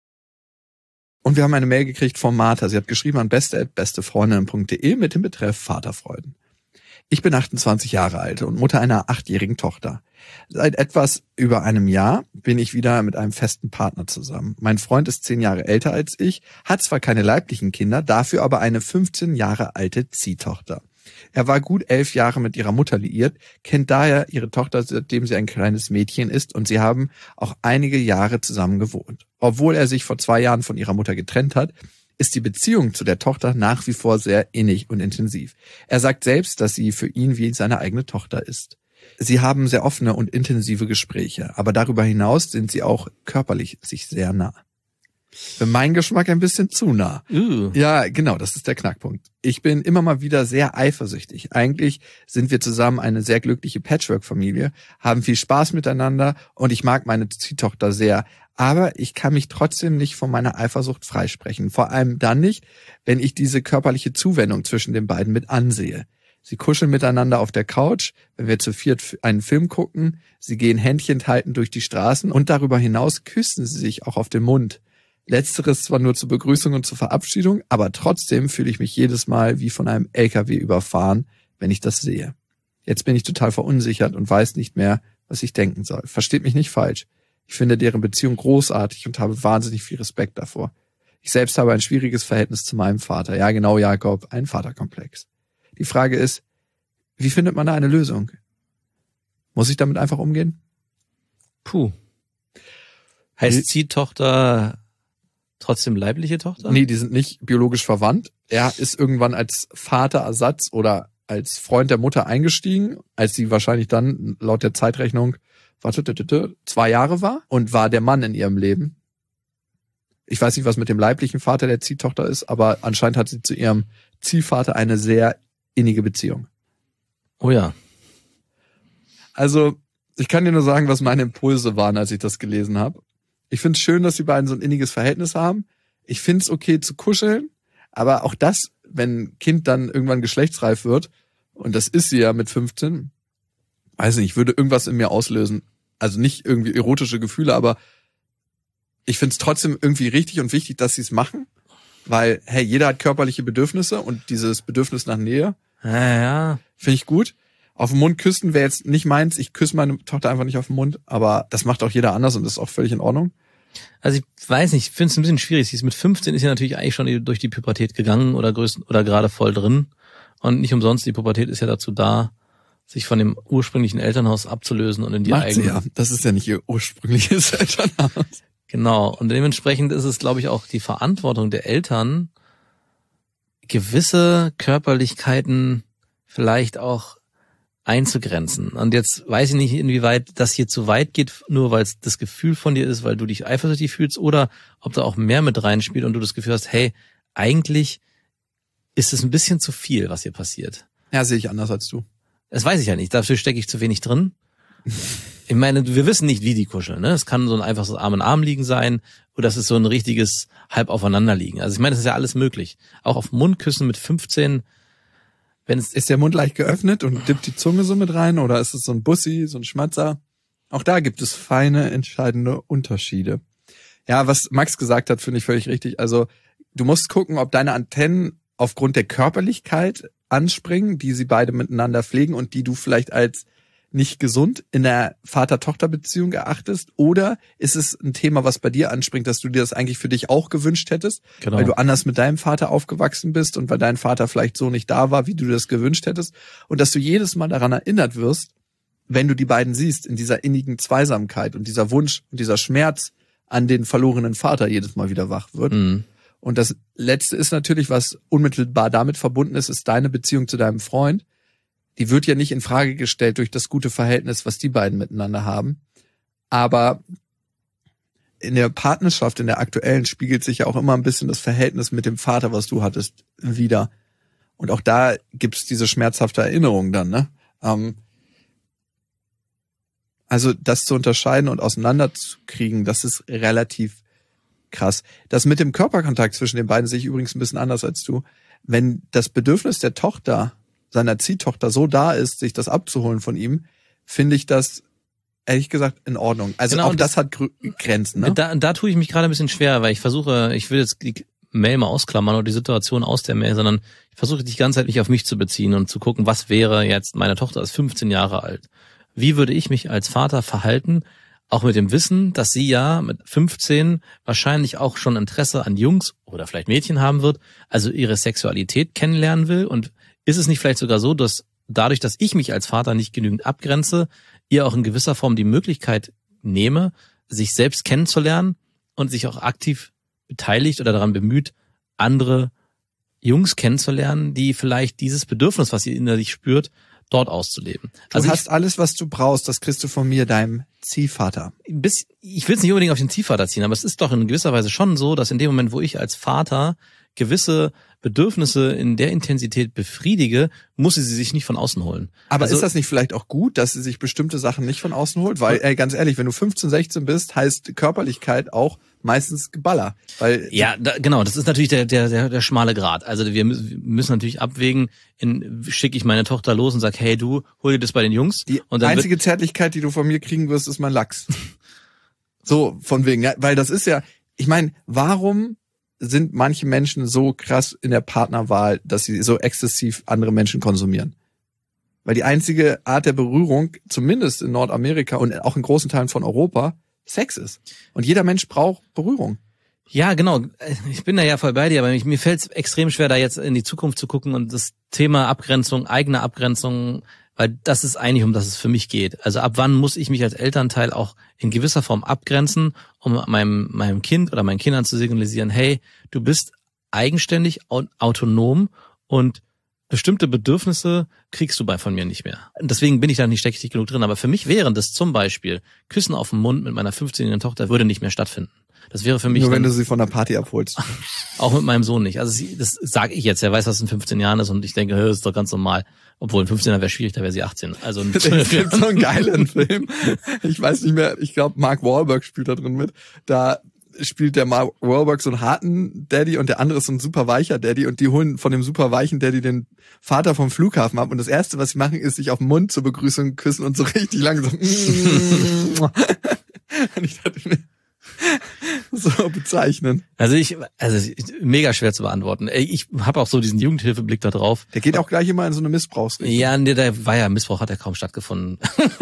E: Und wir haben eine Mail gekriegt von Martha. Sie hat geschrieben an beste@bestefreundinnen.de mit dem Betreff Vaterfreuden. Ich bin 28 Jahre alt und Mutter einer 8-jährigen Tochter. Seit etwas über einem Jahr bin ich wieder mit einem festen Partner zusammen. Mein Freund ist 10 Jahre älter als ich, hat zwar keine leiblichen Kinder, dafür aber eine 15 Jahre alte Ziehtochter. Er war gut 11 Jahre mit ihrer Mutter liiert, kennt daher ihre Tochter, seitdem sie ein kleines Mädchen ist, und sie haben auch einige Jahre zusammen gewohnt. Obwohl er sich vor 2 Jahren von ihrer Mutter getrennt hat, ist die Beziehung zu der Tochter nach wie vor sehr innig und intensiv. Er sagt selbst, dass sie für ihn wie seine eigene Tochter ist. Sie haben sehr offene und intensive Gespräche, aber darüber hinaus sind sie auch körperlich sich sehr nah. Für meinen Geschmack ein bisschen zu nah. Ja, genau, das ist der Knackpunkt. Ich bin immer mal wieder sehr eifersüchtig. Eigentlich sind wir zusammen eine sehr glückliche Patchwork-Familie, haben viel Spaß miteinander und ich mag meine Ziehtochter sehr. Aber ich kann mich trotzdem nicht von meiner Eifersucht freisprechen. Vor allem dann nicht, wenn ich diese körperliche Zuwendung zwischen den beiden mit ansehe. Sie kuscheln miteinander auf der Couch, wenn wir zu viert einen Film gucken. Sie gehen Händchen haltend durch die Straßen und darüber hinaus küssen sie sich auch auf den Mund. Letzteres zwar nur zur Begrüßung und zur Verabschiedung, aber trotzdem fühle ich mich jedes Mal wie von einem LKW überfahren, wenn ich das sehe. Jetzt bin ich total verunsichert und weiß nicht mehr, was ich denken soll. Versteht mich nicht falsch. Ich finde deren Beziehung großartig und habe wahnsinnig viel Respekt davor. Ich selbst habe ein schwieriges Verhältnis zu meinem Vater. Ja, genau, Jakob, ein Vaterkomplex. Die Frage ist, wie findet man da eine Lösung? Muss ich damit einfach umgehen?
D: Puh. Heißt Ziehtochter trotzdem leibliche Tochter?
E: Nee, die sind nicht biologisch verwandt. Er ist irgendwann als Vaterersatz oder als Freund der Mutter eingestiegen, als sie wahrscheinlich dann laut der Zeitrechnung 2 Jahre war und war der Mann in ihrem Leben. Ich weiß nicht, was mit dem leiblichen Vater der Ziehtochter ist, aber anscheinend hat sie zu ihrem Ziehvater eine sehr innige Beziehung.
D: Oh ja.
E: Also, ich kann dir nur sagen, was meine Impulse waren, als ich das gelesen habe. Ich finde es schön, dass die beiden so ein inniges Verhältnis haben. Ich finde es okay zu kuscheln, aber auch das, wenn ein Kind dann irgendwann geschlechtsreif wird, und das ist sie ja mit 15, weiß nicht, würde irgendwas in mir auslösen. Also nicht irgendwie erotische Gefühle, aber ich finde es trotzdem irgendwie richtig und wichtig, dass sie es machen, weil, hey, jeder hat körperliche Bedürfnisse und dieses Bedürfnis nach Nähe
D: Ja.
E: finde ich gut. Auf den Mund küssen wäre jetzt nicht meins. Ich küsse meine Tochter einfach nicht auf den Mund, aber das macht auch jeder anders und das ist auch völlig in Ordnung.
D: Also ich weiß nicht, ich finde es ein bisschen schwierig. Sie ist mit 15 ist ja natürlich eigentlich schon durch die Pubertät gegangen oder gerade voll drin. Und nicht umsonst, die Pubertät ist ja dazu da, sich von dem ursprünglichen Elternhaus abzulösen und in die
E: Macht sie
D: eigene.
E: ja. Das ist ja nicht ihr ursprüngliches Elternhaus.
D: Genau. Und dementsprechend ist es, glaube ich, auch die Verantwortung der Eltern, gewisse Körperlichkeiten vielleicht auch einzugrenzen. Und jetzt weiß ich nicht, inwieweit das hier zu weit geht, nur weil es das Gefühl von dir ist, weil du dich eifersüchtig fühlst, oder ob da auch mehr mit reinspielt und du das Gefühl hast, hey, eigentlich ist es ein bisschen zu viel, was hier passiert.
E: Ja, sehe ich anders als du.
D: Das weiß ich ja nicht, dafür stecke ich zu wenig drin. Ich meine, wir wissen nicht, wie die kuscheln. Ne? Es kann so ein einfaches Arm in Arm liegen sein oder es ist so ein richtiges halb aufeinander liegen. Also ich meine, das ist ja alles möglich. Auch auf den Mund küssen mit 15, wenn es
E: Ist der Mund leicht geöffnet und dippt die Zunge so mit rein oder ist es so ein Bussi, so ein Schmatzer? Auch da gibt es feine, entscheidende Unterschiede. Ja, was Max gesagt hat, finde ich völlig richtig. Also du musst gucken, ob deine Antennen aufgrund der Körperlichkeit anspringen, die sie beide miteinander pflegen und die du vielleicht als nicht gesund in der Vater-Tochter-Beziehung erachtest? Oder ist es ein Thema, was bei dir anspringt, dass du dir das eigentlich für dich auch gewünscht hättest?
D: Genau.
E: Weil du anders mit deinem Vater aufgewachsen bist und weil dein Vater vielleicht so nicht da war, wie du das gewünscht hättest. Und dass du jedes Mal daran erinnert wirst, wenn du die beiden siehst, in dieser innigen Zweisamkeit und dieser Wunsch und dieser Schmerz an den verlorenen Vater jedes Mal wieder wach wird.
D: Mhm.
E: Und das Letzte ist natürlich, was unmittelbar damit verbunden ist deine Beziehung zu deinem Freund. Die wird ja nicht in Frage gestellt durch das gute Verhältnis, was die beiden miteinander haben. Aber in der Partnerschaft, in der aktuellen, spiegelt sich ja auch immer ein bisschen das Verhältnis mit dem Vater, was du hattest, wider. Und auch da gibt's diese schmerzhafte Erinnerung dann, ne? Also das zu unterscheiden und auseinanderzukriegen, das ist relativ krass. Das mit dem Körperkontakt zwischen den beiden sehe ich übrigens ein bisschen anders als du. Wenn das Bedürfnis der Tochter, seiner Ziehtochter so da ist, sich das abzuholen von ihm, finde ich das ehrlich gesagt in Ordnung. Also
D: genau,
E: auch das hat Grenzen, ne?
D: Da tue ich mich gerade ein bisschen schwer, weil ich will jetzt die Mail mal ausklammern oder die Situation aus der Mail, sondern ich versuche die ganze Zeit nicht auf mich zu beziehen und zu gucken, was wäre jetzt, meine Tochter ist 15 Jahre alt. Wie würde ich mich als Vater verhalten, auch mit dem Wissen, dass sie ja mit 15 wahrscheinlich auch schon Interesse an Jungs oder vielleicht Mädchen haben wird, also ihre Sexualität kennenlernen will? Und ist es nicht vielleicht sogar so, dass dadurch, dass ich mich als Vater nicht genügend abgrenze, ihr auch in gewisser Form die Möglichkeit nehme, sich selbst kennenzulernen und sich auch aktiv beteiligt oder daran bemüht, andere Jungs kennenzulernen, die vielleicht dieses Bedürfnis, was sie innerlich spürt, dort auszuleben.
E: Du hast alles, was du brauchst, das kriegst du von mir, deinem Ziehvater.
D: Ich will es nicht unbedingt auf den Ziehvater ziehen, aber es ist doch in gewisser Weise schon so, dass in dem Moment, wo ich als Vater gewisse Bedürfnisse in der Intensität befriedige, muss sie sich nicht von außen holen.
E: Aber
D: also,
E: ist das nicht vielleicht auch gut, dass sie sich bestimmte Sachen nicht von außen holt? Weil, ganz ehrlich, wenn du 15, 16 bist, heißt Körperlichkeit auch meistens Geballer. Weil
D: genau, das ist natürlich der schmale Grat. Also wir müssen natürlich abwägen, schicke ich meine Tochter los und sag, hey du, hol dir das bei den Jungs.
E: Die
D: und dann
E: einzige Zärtlichkeit, die du von mir kriegen wirst, ist mein Lachs. So, von wegen, ja, weil das ist ja, ich meine, warum sind manche Menschen so krass in der Partnerwahl, dass sie so exzessiv andere Menschen konsumieren? Weil die einzige Art der Berührung, zumindest in Nordamerika und auch in großen Teilen von Europa, Sex ist. Und jeder Mensch braucht Berührung.
D: Ja, genau. Ich bin da ja voll bei dir, aber mir fällt es extrem schwer, da jetzt in die Zukunft zu gucken und das Thema Abgrenzung, eigene Abgrenzung, weil das ist eigentlich, um das es für mich geht. Also ab wann muss ich mich als Elternteil auch in gewisser Form abgrenzen, um meinem Kind oder meinen Kindern zu signalisieren, hey, du bist eigenständig und autonom und bestimmte Bedürfnisse kriegst du von mir nicht mehr. Und deswegen bin ich da nicht steckig genug drin. Aber für mich wären das zum Beispiel Küssen auf den Mund mit meiner 15-jährigen Tochter würde nicht mehr stattfinden. Das wäre für mich
E: nur wenn du sie von der Party abholst.
D: Auch mit meinem Sohn nicht. Also das sage ich jetzt. Er weiß, was in 15 Jahren ist und ich denke, das ist doch ganz normal. Obwohl in 15 Jahren wäre schwierig, da wäre sie 18. Also
E: Es gibt so einen geilen Film. Ich weiß nicht mehr, ich glaube Mark Wahlberg spielt da drin mit. Da spielt der Mark Wahlberg so einen harten Daddy und der andere ist so ein super weicher Daddy und die holen von dem super weichen Daddy den Vater vom Flughafen ab und das Erste, was sie machen, ist sich auf den Mund zur Begrüßung küssen und so richtig langsam. Und ich dachte mir, so bezeichnen.
D: Also mega schwer zu beantworten. Ich habe auch so diesen Jugendhilfeblick da drauf.
E: Der geht auch gleich immer in so eine Missbrauchsrichtung.
D: Ja, Missbrauch hat ja kaum stattgefunden.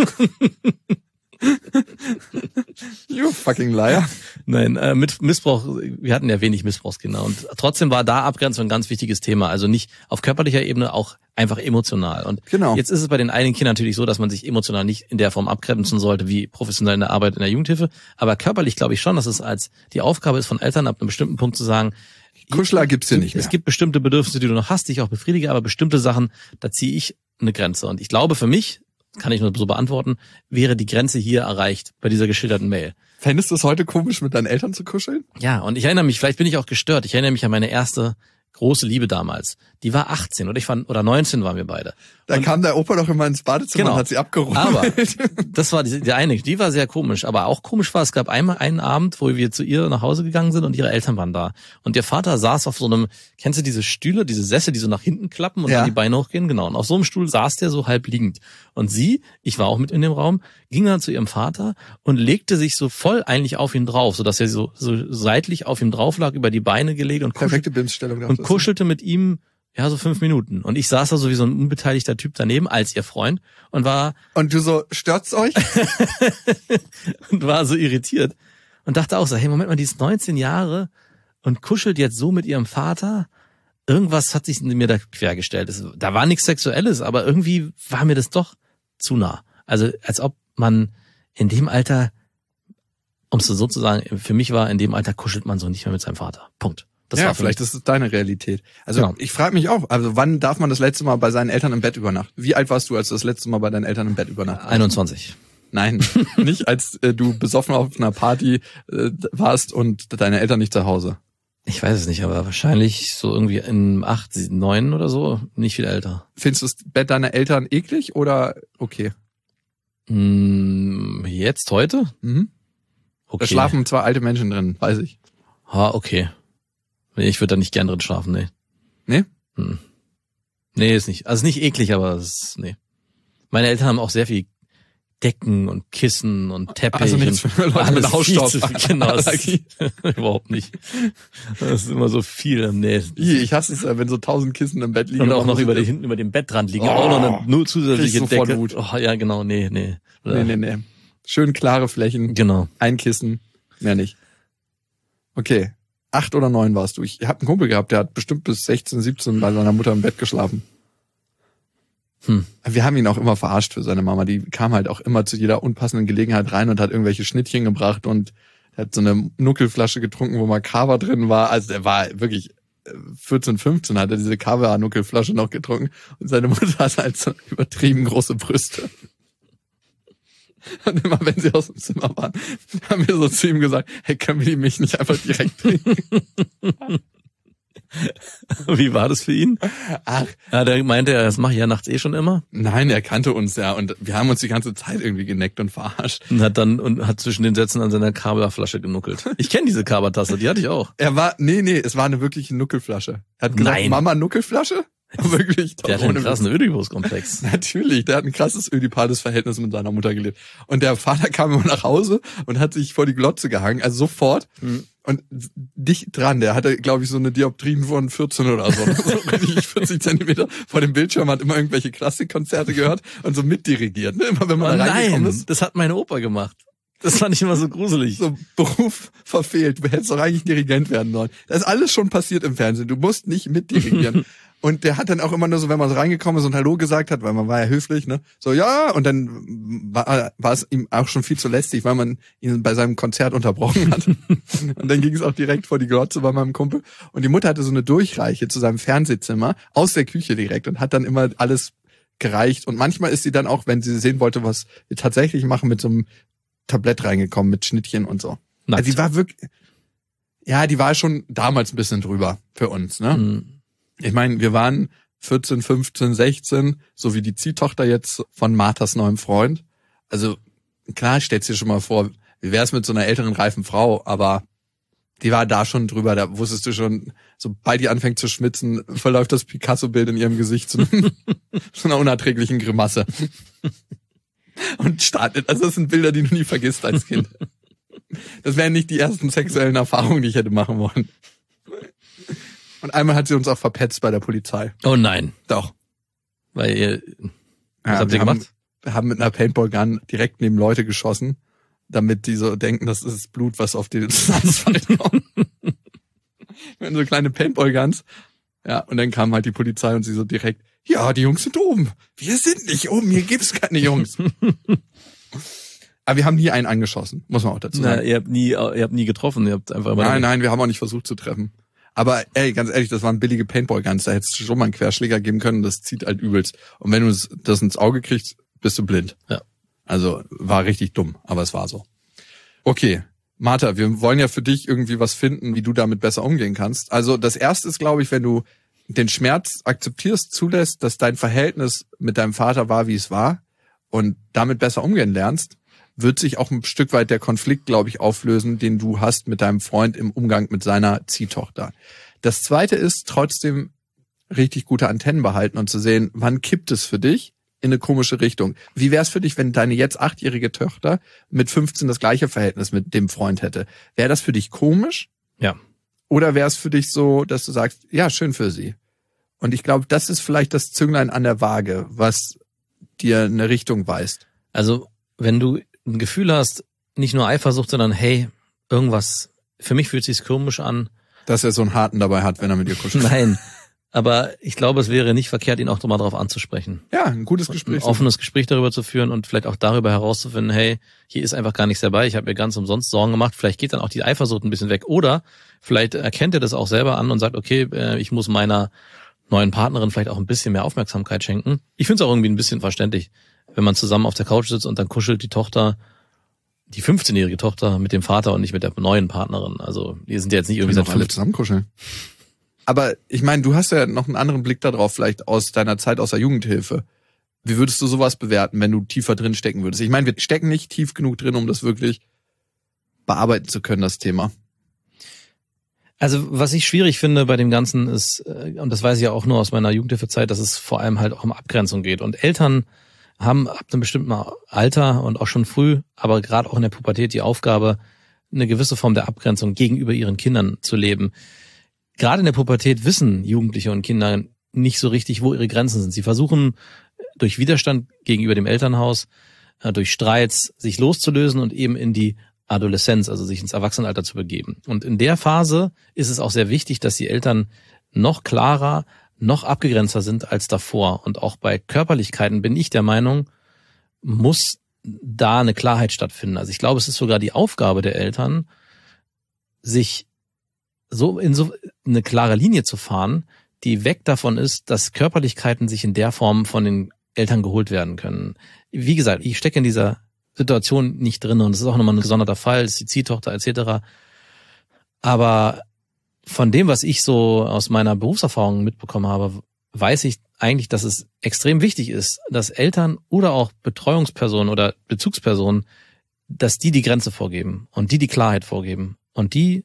E: You fucking liar.
D: Nein, mit Missbrauch, wir hatten ja wenig Missbrauchskinder und trotzdem war da Abgrenzung ein ganz wichtiges Thema. Also nicht auf körperlicher Ebene, auch einfach emotional. Und
E: genau.
D: Jetzt ist es bei den einigen Kindern natürlich so, dass man sich emotional nicht in der Form abgrenzen sollte, wie professionell in der Arbeit in der Jugendhilfe. Aber körperlich glaube ich schon, dass es als die Aufgabe ist von Eltern, ab einem bestimmten Punkt zu sagen,
E: Kuschler gibt's hier nicht mehr.
D: Es gibt bestimmte Bedürfnisse, die du noch hast, die ich auch befriedige, aber bestimmte Sachen, da ziehe ich eine Grenze. Und ich glaube für mich, kann ich nur so beantworten, wäre die Grenze hier erreicht bei dieser geschilderten Mail.
E: Fändest du es heute komisch, mit deinen Eltern zu kuscheln?
D: Ja, und ich erinnere mich, vielleicht bin ich auch gestört, ich erinnere mich an meine erste große Liebe damals. Die war 18 oder 19 waren wir beide.
E: Da kam der Opa doch immer ins Badezimmer und hat sie abgerufen.
D: Aber das war die eine, die war sehr komisch. Aber auch komisch war, es gab einmal einen Abend, wo wir zu ihr nach Hause gegangen sind und ihre Eltern waren da. Und ihr Vater saß auf so einem, kennst du diese Stühle, diese Sessel, die so nach hinten klappen und dann die Beine hochgehen? Genau. Und auf so einem Stuhl saß der so halb liegend. Und sie, ich war auch mit in dem Raum, ging dann zu ihrem Vater und legte sich so voll eigentlich auf ihn drauf, sodass er so seitlich auf ihm drauf lag, über die Beine gelegt und
E: perfekte Bimsstellung.
D: Und kuschelte mit ihm Ja, so 5 Minuten. Und ich saß da so wie so ein unbeteiligter Typ daneben als ihr Freund und
E: du so, stört's euch?
D: und war so irritiert und dachte auch so, hey, Moment mal, die ist 19 Jahre und kuschelt jetzt so mit ihrem Vater. Irgendwas hat sich mir da quergestellt. Da war nichts Sexuelles, aber irgendwie war mir das doch zu nah. Also als ob man in dem Alter, um es so zu sagen, für mich war, in dem Alter kuschelt man so nicht mehr mit seinem Vater. Punkt. Das
E: ja,
D: war
E: vielleicht ist es deine Realität. Also
D: genau.
E: Ich frage mich auch, also wann darf man das letzte Mal bei seinen Eltern im Bett übernachten? Wie alt warst du, als du das letzte Mal bei deinen Eltern im Bett übernachtet hast?
D: 21.
E: Nein, nicht als du besoffen auf einer Party warst und deine Eltern nicht zu Hause.
D: Ich weiß es nicht, aber wahrscheinlich so irgendwie in 8, 9 oder so, nicht viel älter.
E: Findest du das Bett deiner Eltern eklig oder okay?
D: Jetzt, heute?
E: Mhm.
D: Okay.
E: Da schlafen 2 alte Menschen drin, weiß ich.
D: Okay. Nee, ich würde da nicht gern drin schlafen, nee.
E: Nee?
D: Nee, ist nicht. Also nicht eklig, aber nee. Meine Eltern haben auch sehr viel Decken und Kissen und Teppich.
E: Also nichts
D: und
E: für Leute mit Hausstaub.
D: Genau, überhaupt nicht. Das ist immer so viel. Nee.
E: Ich hasse es, wenn so 1000 Kissen im Bett liegen.
D: Und auch noch hinten über dem Bettrand liegen. Auch noch eine nur zusätzliche Decke. Wut. Oh, ja, genau, nee.
E: Nee. Schön klare Flächen.
D: Genau.
E: Ein Kissen, mehr nicht. Okay. 8 oder 9 warst du. Ich habe einen Kumpel gehabt, der hat bestimmt bis 16, 17 bei seiner Mutter im Bett geschlafen. Wir haben ihn auch immer verarscht für seine Mama. Die kam halt auch immer zu jeder unpassenden Gelegenheit rein und hat irgendwelche Schnittchen gebracht und er hat so eine Nuckelflasche getrunken, wo mal Kava drin war. Also der war wirklich 14, 15, hat er diese Kava-Nuckelflasche noch getrunken und seine Mutter hat halt so übertrieben große Brüste. Und immer wenn sie aus dem Zimmer waren, haben wir so zu ihm gesagt, hey, können wir die Milch nicht einfach direkt trinken?
D: Wie war das für ihn?
E: Ach.
D: Ja, der meinte, das mache ich ja nachts schon immer.
E: Nein, er kannte uns ja und wir haben uns die ganze Zeit irgendwie geneckt und verarscht.
D: Und hat zwischen den Sätzen an seiner Kaba-Flasche genuckelt. Ich kenne diese Kaba-Tasse, die hatte ich auch.
E: Es war eine wirkliche Nuckelflasche. Er hat gesagt,
D: Nein.
E: Mama, Nuckelflasche? Wirklich.
D: Der hat einen krassen Ödipus-Komplex.
E: Natürlich, der hat ein krasses ödipales Verhältnis mit seiner Mutter gelebt. Und der Vater kam immer nach Hause und hat sich vor die Glotze gehangen, also sofort. Und dicht dran, der hatte, glaube ich, so eine Dioptrien von 14 oder so. So richtig 40 Zentimeter vor dem Bildschirm, hat immer irgendwelche Klassikkonzerte gehört und so mitdirigiert. Ne? Immer wenn man da reingekommen ist.
D: Das hat meine Opa gemacht. Das fand ich immer so gruselig.
E: So Beruf verfehlt. Du hättest doch eigentlich Dirigent werden sollen. Das ist alles schon passiert im Fernsehen. Du musst nicht mitdirigieren. Und der hat dann auch immer nur so, wenn man so reingekommen ist und Hallo gesagt hat, weil man war ja höflich, ne? So, ja, und dann war es ihm auch schon viel zu lästig, weil man ihn bei seinem Konzert unterbrochen hat. Und dann ging es auch direkt vor die Glotze bei meinem Kumpel. Und die Mutter hatte so eine Durchreiche zu seinem Fernsehzimmer aus der Küche direkt und hat dann immer alles gereicht. Und manchmal ist sie dann auch, wenn sie sehen wollte, was wir tatsächlich machen, mit so einem Tablett reingekommen, mit Schnittchen und so. Also die war wirklich, ja, die war schon damals ein bisschen drüber für uns, ne? Ich meine, wir waren 14, 15, 16, so wie die Ziehtochter jetzt von Marthas neuem Freund. Also klar, stellst dir schon mal vor, wie wär's mit so einer älteren, reifen Frau, aber die war da schon drüber, da wusstest du schon, sobald die anfängt zu schwitzen, verläuft das Picasso-Bild in ihrem Gesicht zu einer unerträglichen Grimasse. Und startet, also das sind Bilder, die du nie vergisst als Kind. Das wären nicht die ersten sexuellen Erfahrungen, die ich hätte machen wollen. Und einmal hat sie uns auch verpetzt bei der Polizei.
D: Oh nein.
E: Doch.
D: Weil ihr, was habt ihr gemacht?
E: Wir haben mit einer Paintball-Gun direkt neben Leute geschossen, damit die so denken, das ist Blut, was auf den Asphalt kommt. Wir hatten so kleine Paintball-Guns. Ja, und dann kam halt die Polizei und sie so direkt, ja, die Jungs sind oben. Wir sind nicht oben, hier gibt's keine Jungs. Aber wir haben nie einen angeschossen, muss man auch dazu sagen.
D: Na, ihr habt nie getroffen, ihr habt einfach
E: Nein, wir haben auch nicht versucht zu treffen. Aber ey, ganz ehrlich, das waren billige Paintball-Guns, da hättest du schon mal einen Querschläger geben können, das zieht halt übelst. Und wenn du das ins Auge kriegst, bist du blind.
D: Ja.
E: Also war richtig dumm, aber es war so. Okay, Martha, wir wollen ja für dich irgendwie was finden, wie du damit besser umgehen kannst. Also das Erste ist, glaube ich, wenn du den Schmerz akzeptierst, zulässt, dass dein Verhältnis mit deinem Vater war, wie es war und damit besser umgehen lernst, wird sich auch ein Stück weit der Konflikt, glaube ich, auflösen, den du hast mit deinem Freund im Umgang mit seiner Ziehtochter. Das Zweite ist trotzdem richtig gute Antennen behalten und zu sehen, wann kippt es für dich in eine komische Richtung. Wie wäre es für dich, wenn deine jetzt 8-jährige Tochter mit 15 das gleiche Verhältnis mit dem Freund hätte? Wäre das für dich komisch?
D: Ja.
E: Oder wäre es für dich so, dass du sagst, ja, schön für sie? Und ich glaube, das ist vielleicht das Zünglein an der Waage, was dir eine Richtung weist.
D: Also, wenn du ein Gefühl hast, nicht nur Eifersucht, sondern hey, irgendwas, für mich fühlt es sich komisch an.
E: Dass er so einen Harten dabei hat, wenn er mit dir kuschelt.
D: Nein, aber ich glaube, es wäre nicht verkehrt, ihn auch mal darauf anzusprechen.
E: Ja, ein gutes Gespräch.
D: Ein offenes Gespräch darüber zu führen und vielleicht auch darüber herauszufinden, hey, hier ist einfach gar nichts dabei, ich habe mir ganz umsonst Sorgen gemacht, vielleicht geht dann auch die Eifersucht ein bisschen weg. Oder vielleicht erkennt er das auch selber an und sagt, okay, ich muss meiner neuen Partnerin vielleicht auch ein bisschen mehr Aufmerksamkeit schenken. Ich finde es auch irgendwie ein bisschen verständlich, wenn man zusammen auf der Couch sitzt und dann kuschelt die Tochter, die 15-jährige Tochter mit dem Vater und nicht mit der neuen Partnerin. Also die sind ja jetzt nicht irgendwie
E: seit alle zusammen kuscheln. Aber ich meine, du hast ja noch einen anderen Blick darauf, vielleicht aus deiner Zeit aus der Jugendhilfe. Wie würdest du sowas bewerten, wenn du tiefer drin stecken würdest? Ich meine, wir stecken nicht tief genug drin, um das wirklich bearbeiten zu können, das Thema.
D: Also was ich schwierig finde bei dem Ganzen ist, und das weiß ich ja auch nur aus meiner Jugendhilfezeit, dass es vor allem halt auch um Abgrenzung geht. Und Eltern haben ab einem bestimmten Alter und auch schon früh, aber gerade auch in der Pubertät die Aufgabe, eine gewisse Form der Abgrenzung gegenüber ihren Kindern zu leben. Gerade in der Pubertät wissen Jugendliche und Kinder nicht so richtig, wo ihre Grenzen sind. Sie versuchen durch Widerstand gegenüber dem Elternhaus, durch Streits sich loszulösen und eben in die Adoleszenz, also sich ins Erwachsenenalter zu begeben. Und in der Phase ist es auch sehr wichtig, dass die Eltern noch klarer, noch abgegrenzter sind als davor. Und auch bei Körperlichkeiten bin ich der Meinung, muss da eine Klarheit stattfinden. Also ich glaube, es ist sogar die Aufgabe der Eltern, sich so in so eine klare Linie zu fahren, die weg davon ist, dass Körperlichkeiten sich in der Form von den Eltern geholt werden können. Wie gesagt, ich stecke in dieser Situation nicht drin und es ist auch nochmal ein gesonderter Fall, es ist die Ziehtochter etc. Aber von dem, was ich so aus meiner Berufserfahrung mitbekommen habe, weiß ich eigentlich, dass es extrem wichtig ist, dass Eltern oder auch Betreuungspersonen oder Bezugspersonen, dass die Grenze vorgeben und die Klarheit vorgeben und die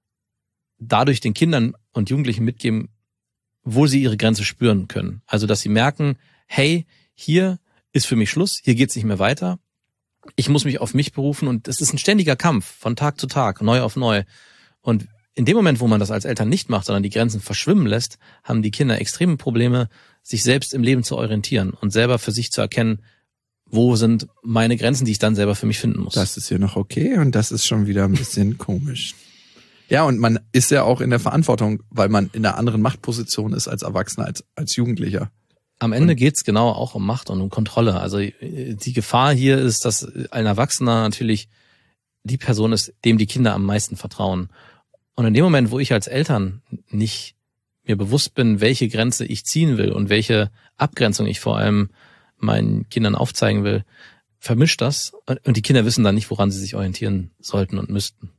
D: dadurch den Kindern und Jugendlichen mitgeben, wo sie ihre Grenze spüren können. Also, dass sie merken, hey, hier ist für mich Schluss, hier geht's nicht mehr weiter. Ich muss mich auf mich berufen und es ist ein ständiger Kampf von Tag zu Tag, neu auf neu. Und in dem Moment, wo man das als Eltern nicht macht, sondern die Grenzen verschwimmen lässt, haben die Kinder extreme Probleme, sich selbst im Leben zu orientieren und selber für sich zu erkennen, wo sind meine Grenzen, die ich dann selber für mich finden muss.
E: Das ist hier noch okay und das ist schon wieder ein bisschen komisch. Ja, und man ist ja auch in der Verantwortung, weil man in einer anderen Machtposition ist als Erwachsener, als Jugendlicher.
D: Am Ende geht's genau auch um Macht und um Kontrolle. Also die Gefahr hier ist, dass ein Erwachsener natürlich die Person ist, dem die Kinder am meisten vertrauen. Und in dem Moment, wo ich als Eltern nicht mir bewusst bin, welche Grenze ich ziehen will und welche Abgrenzung ich vor allem meinen Kindern aufzeigen will, vermischt das und die Kinder wissen dann nicht, woran sie sich orientieren sollten und müssten.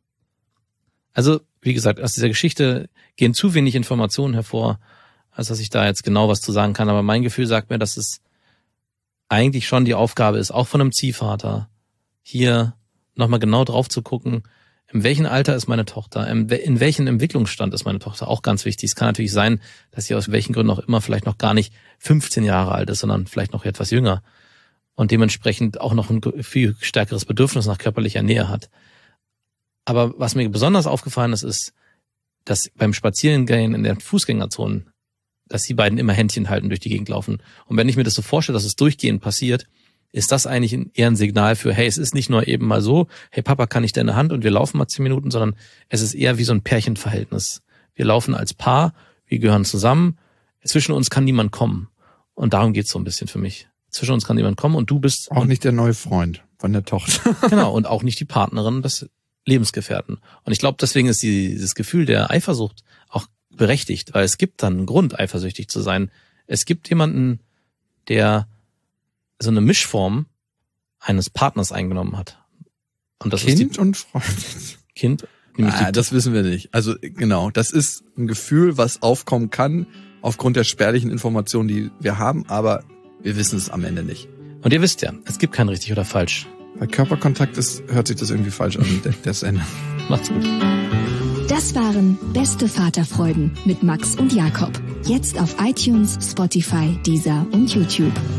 D: Also, wie gesagt, aus dieser Geschichte gehen zu wenig Informationen hervor, als dass ich da jetzt genau was zu sagen kann. Aber mein Gefühl sagt mir, dass es eigentlich schon die Aufgabe ist, auch von einem Ziehvater, hier nochmal genau drauf zu gucken, in welchem Alter ist meine Tochter, in welchem Entwicklungsstand ist meine Tochter, auch ganz wichtig. Es kann natürlich sein, dass sie aus welchen Gründen auch immer vielleicht noch gar nicht 15 Jahre alt ist, sondern vielleicht noch etwas jünger und dementsprechend auch noch ein viel stärkeres Bedürfnis nach körperlicher Nähe hat. Aber was mir besonders aufgefallen ist, ist, dass beim Spazierengehen in der Fußgängerzone, dass die beiden immer Händchen halten, durch die Gegend laufen. Und wenn ich mir das so vorstelle, dass es durchgehend passiert, ist das eigentlich eher ein Signal für, hey, es ist nicht nur eben mal so, hey Papa, kann ich deine Hand und wir laufen mal 10 Minuten, sondern es ist eher wie so ein Pärchenverhältnis. Wir laufen als Paar, wir gehören zusammen, zwischen uns kann niemand kommen. Und darum geht's so ein bisschen für mich. Zwischen uns kann niemand kommen und du bist...
E: Auch nicht der neue Freund von der Tochter.
D: Genau, und auch nicht die Partnerin des Lebensgefährten. Und ich glaube, deswegen ist dieses Gefühl der Eifersucht auch berechtigt, weil es gibt dann einen Grund, eifersüchtig zu sein. Es gibt jemanden, der so eine Mischform eines Partners eingenommen hat. Und das
E: Kind
D: ist
E: und Freund.
D: Kind.
E: Das wissen wir nicht. Also genau, das ist ein Gefühl, was aufkommen kann aufgrund der spärlichen Informationen, die wir haben, aber wir wissen es am Ende nicht.
D: Und ihr wisst ja, es gibt kein richtig oder falsch.
E: Bei Körperkontakt hört sich das irgendwie falsch an, das Ende.
D: Macht's gut.
B: Das waren Beste Vaterfreuden mit Max und Jakob. Jetzt auf iTunes, Spotify, Deezer und YouTube.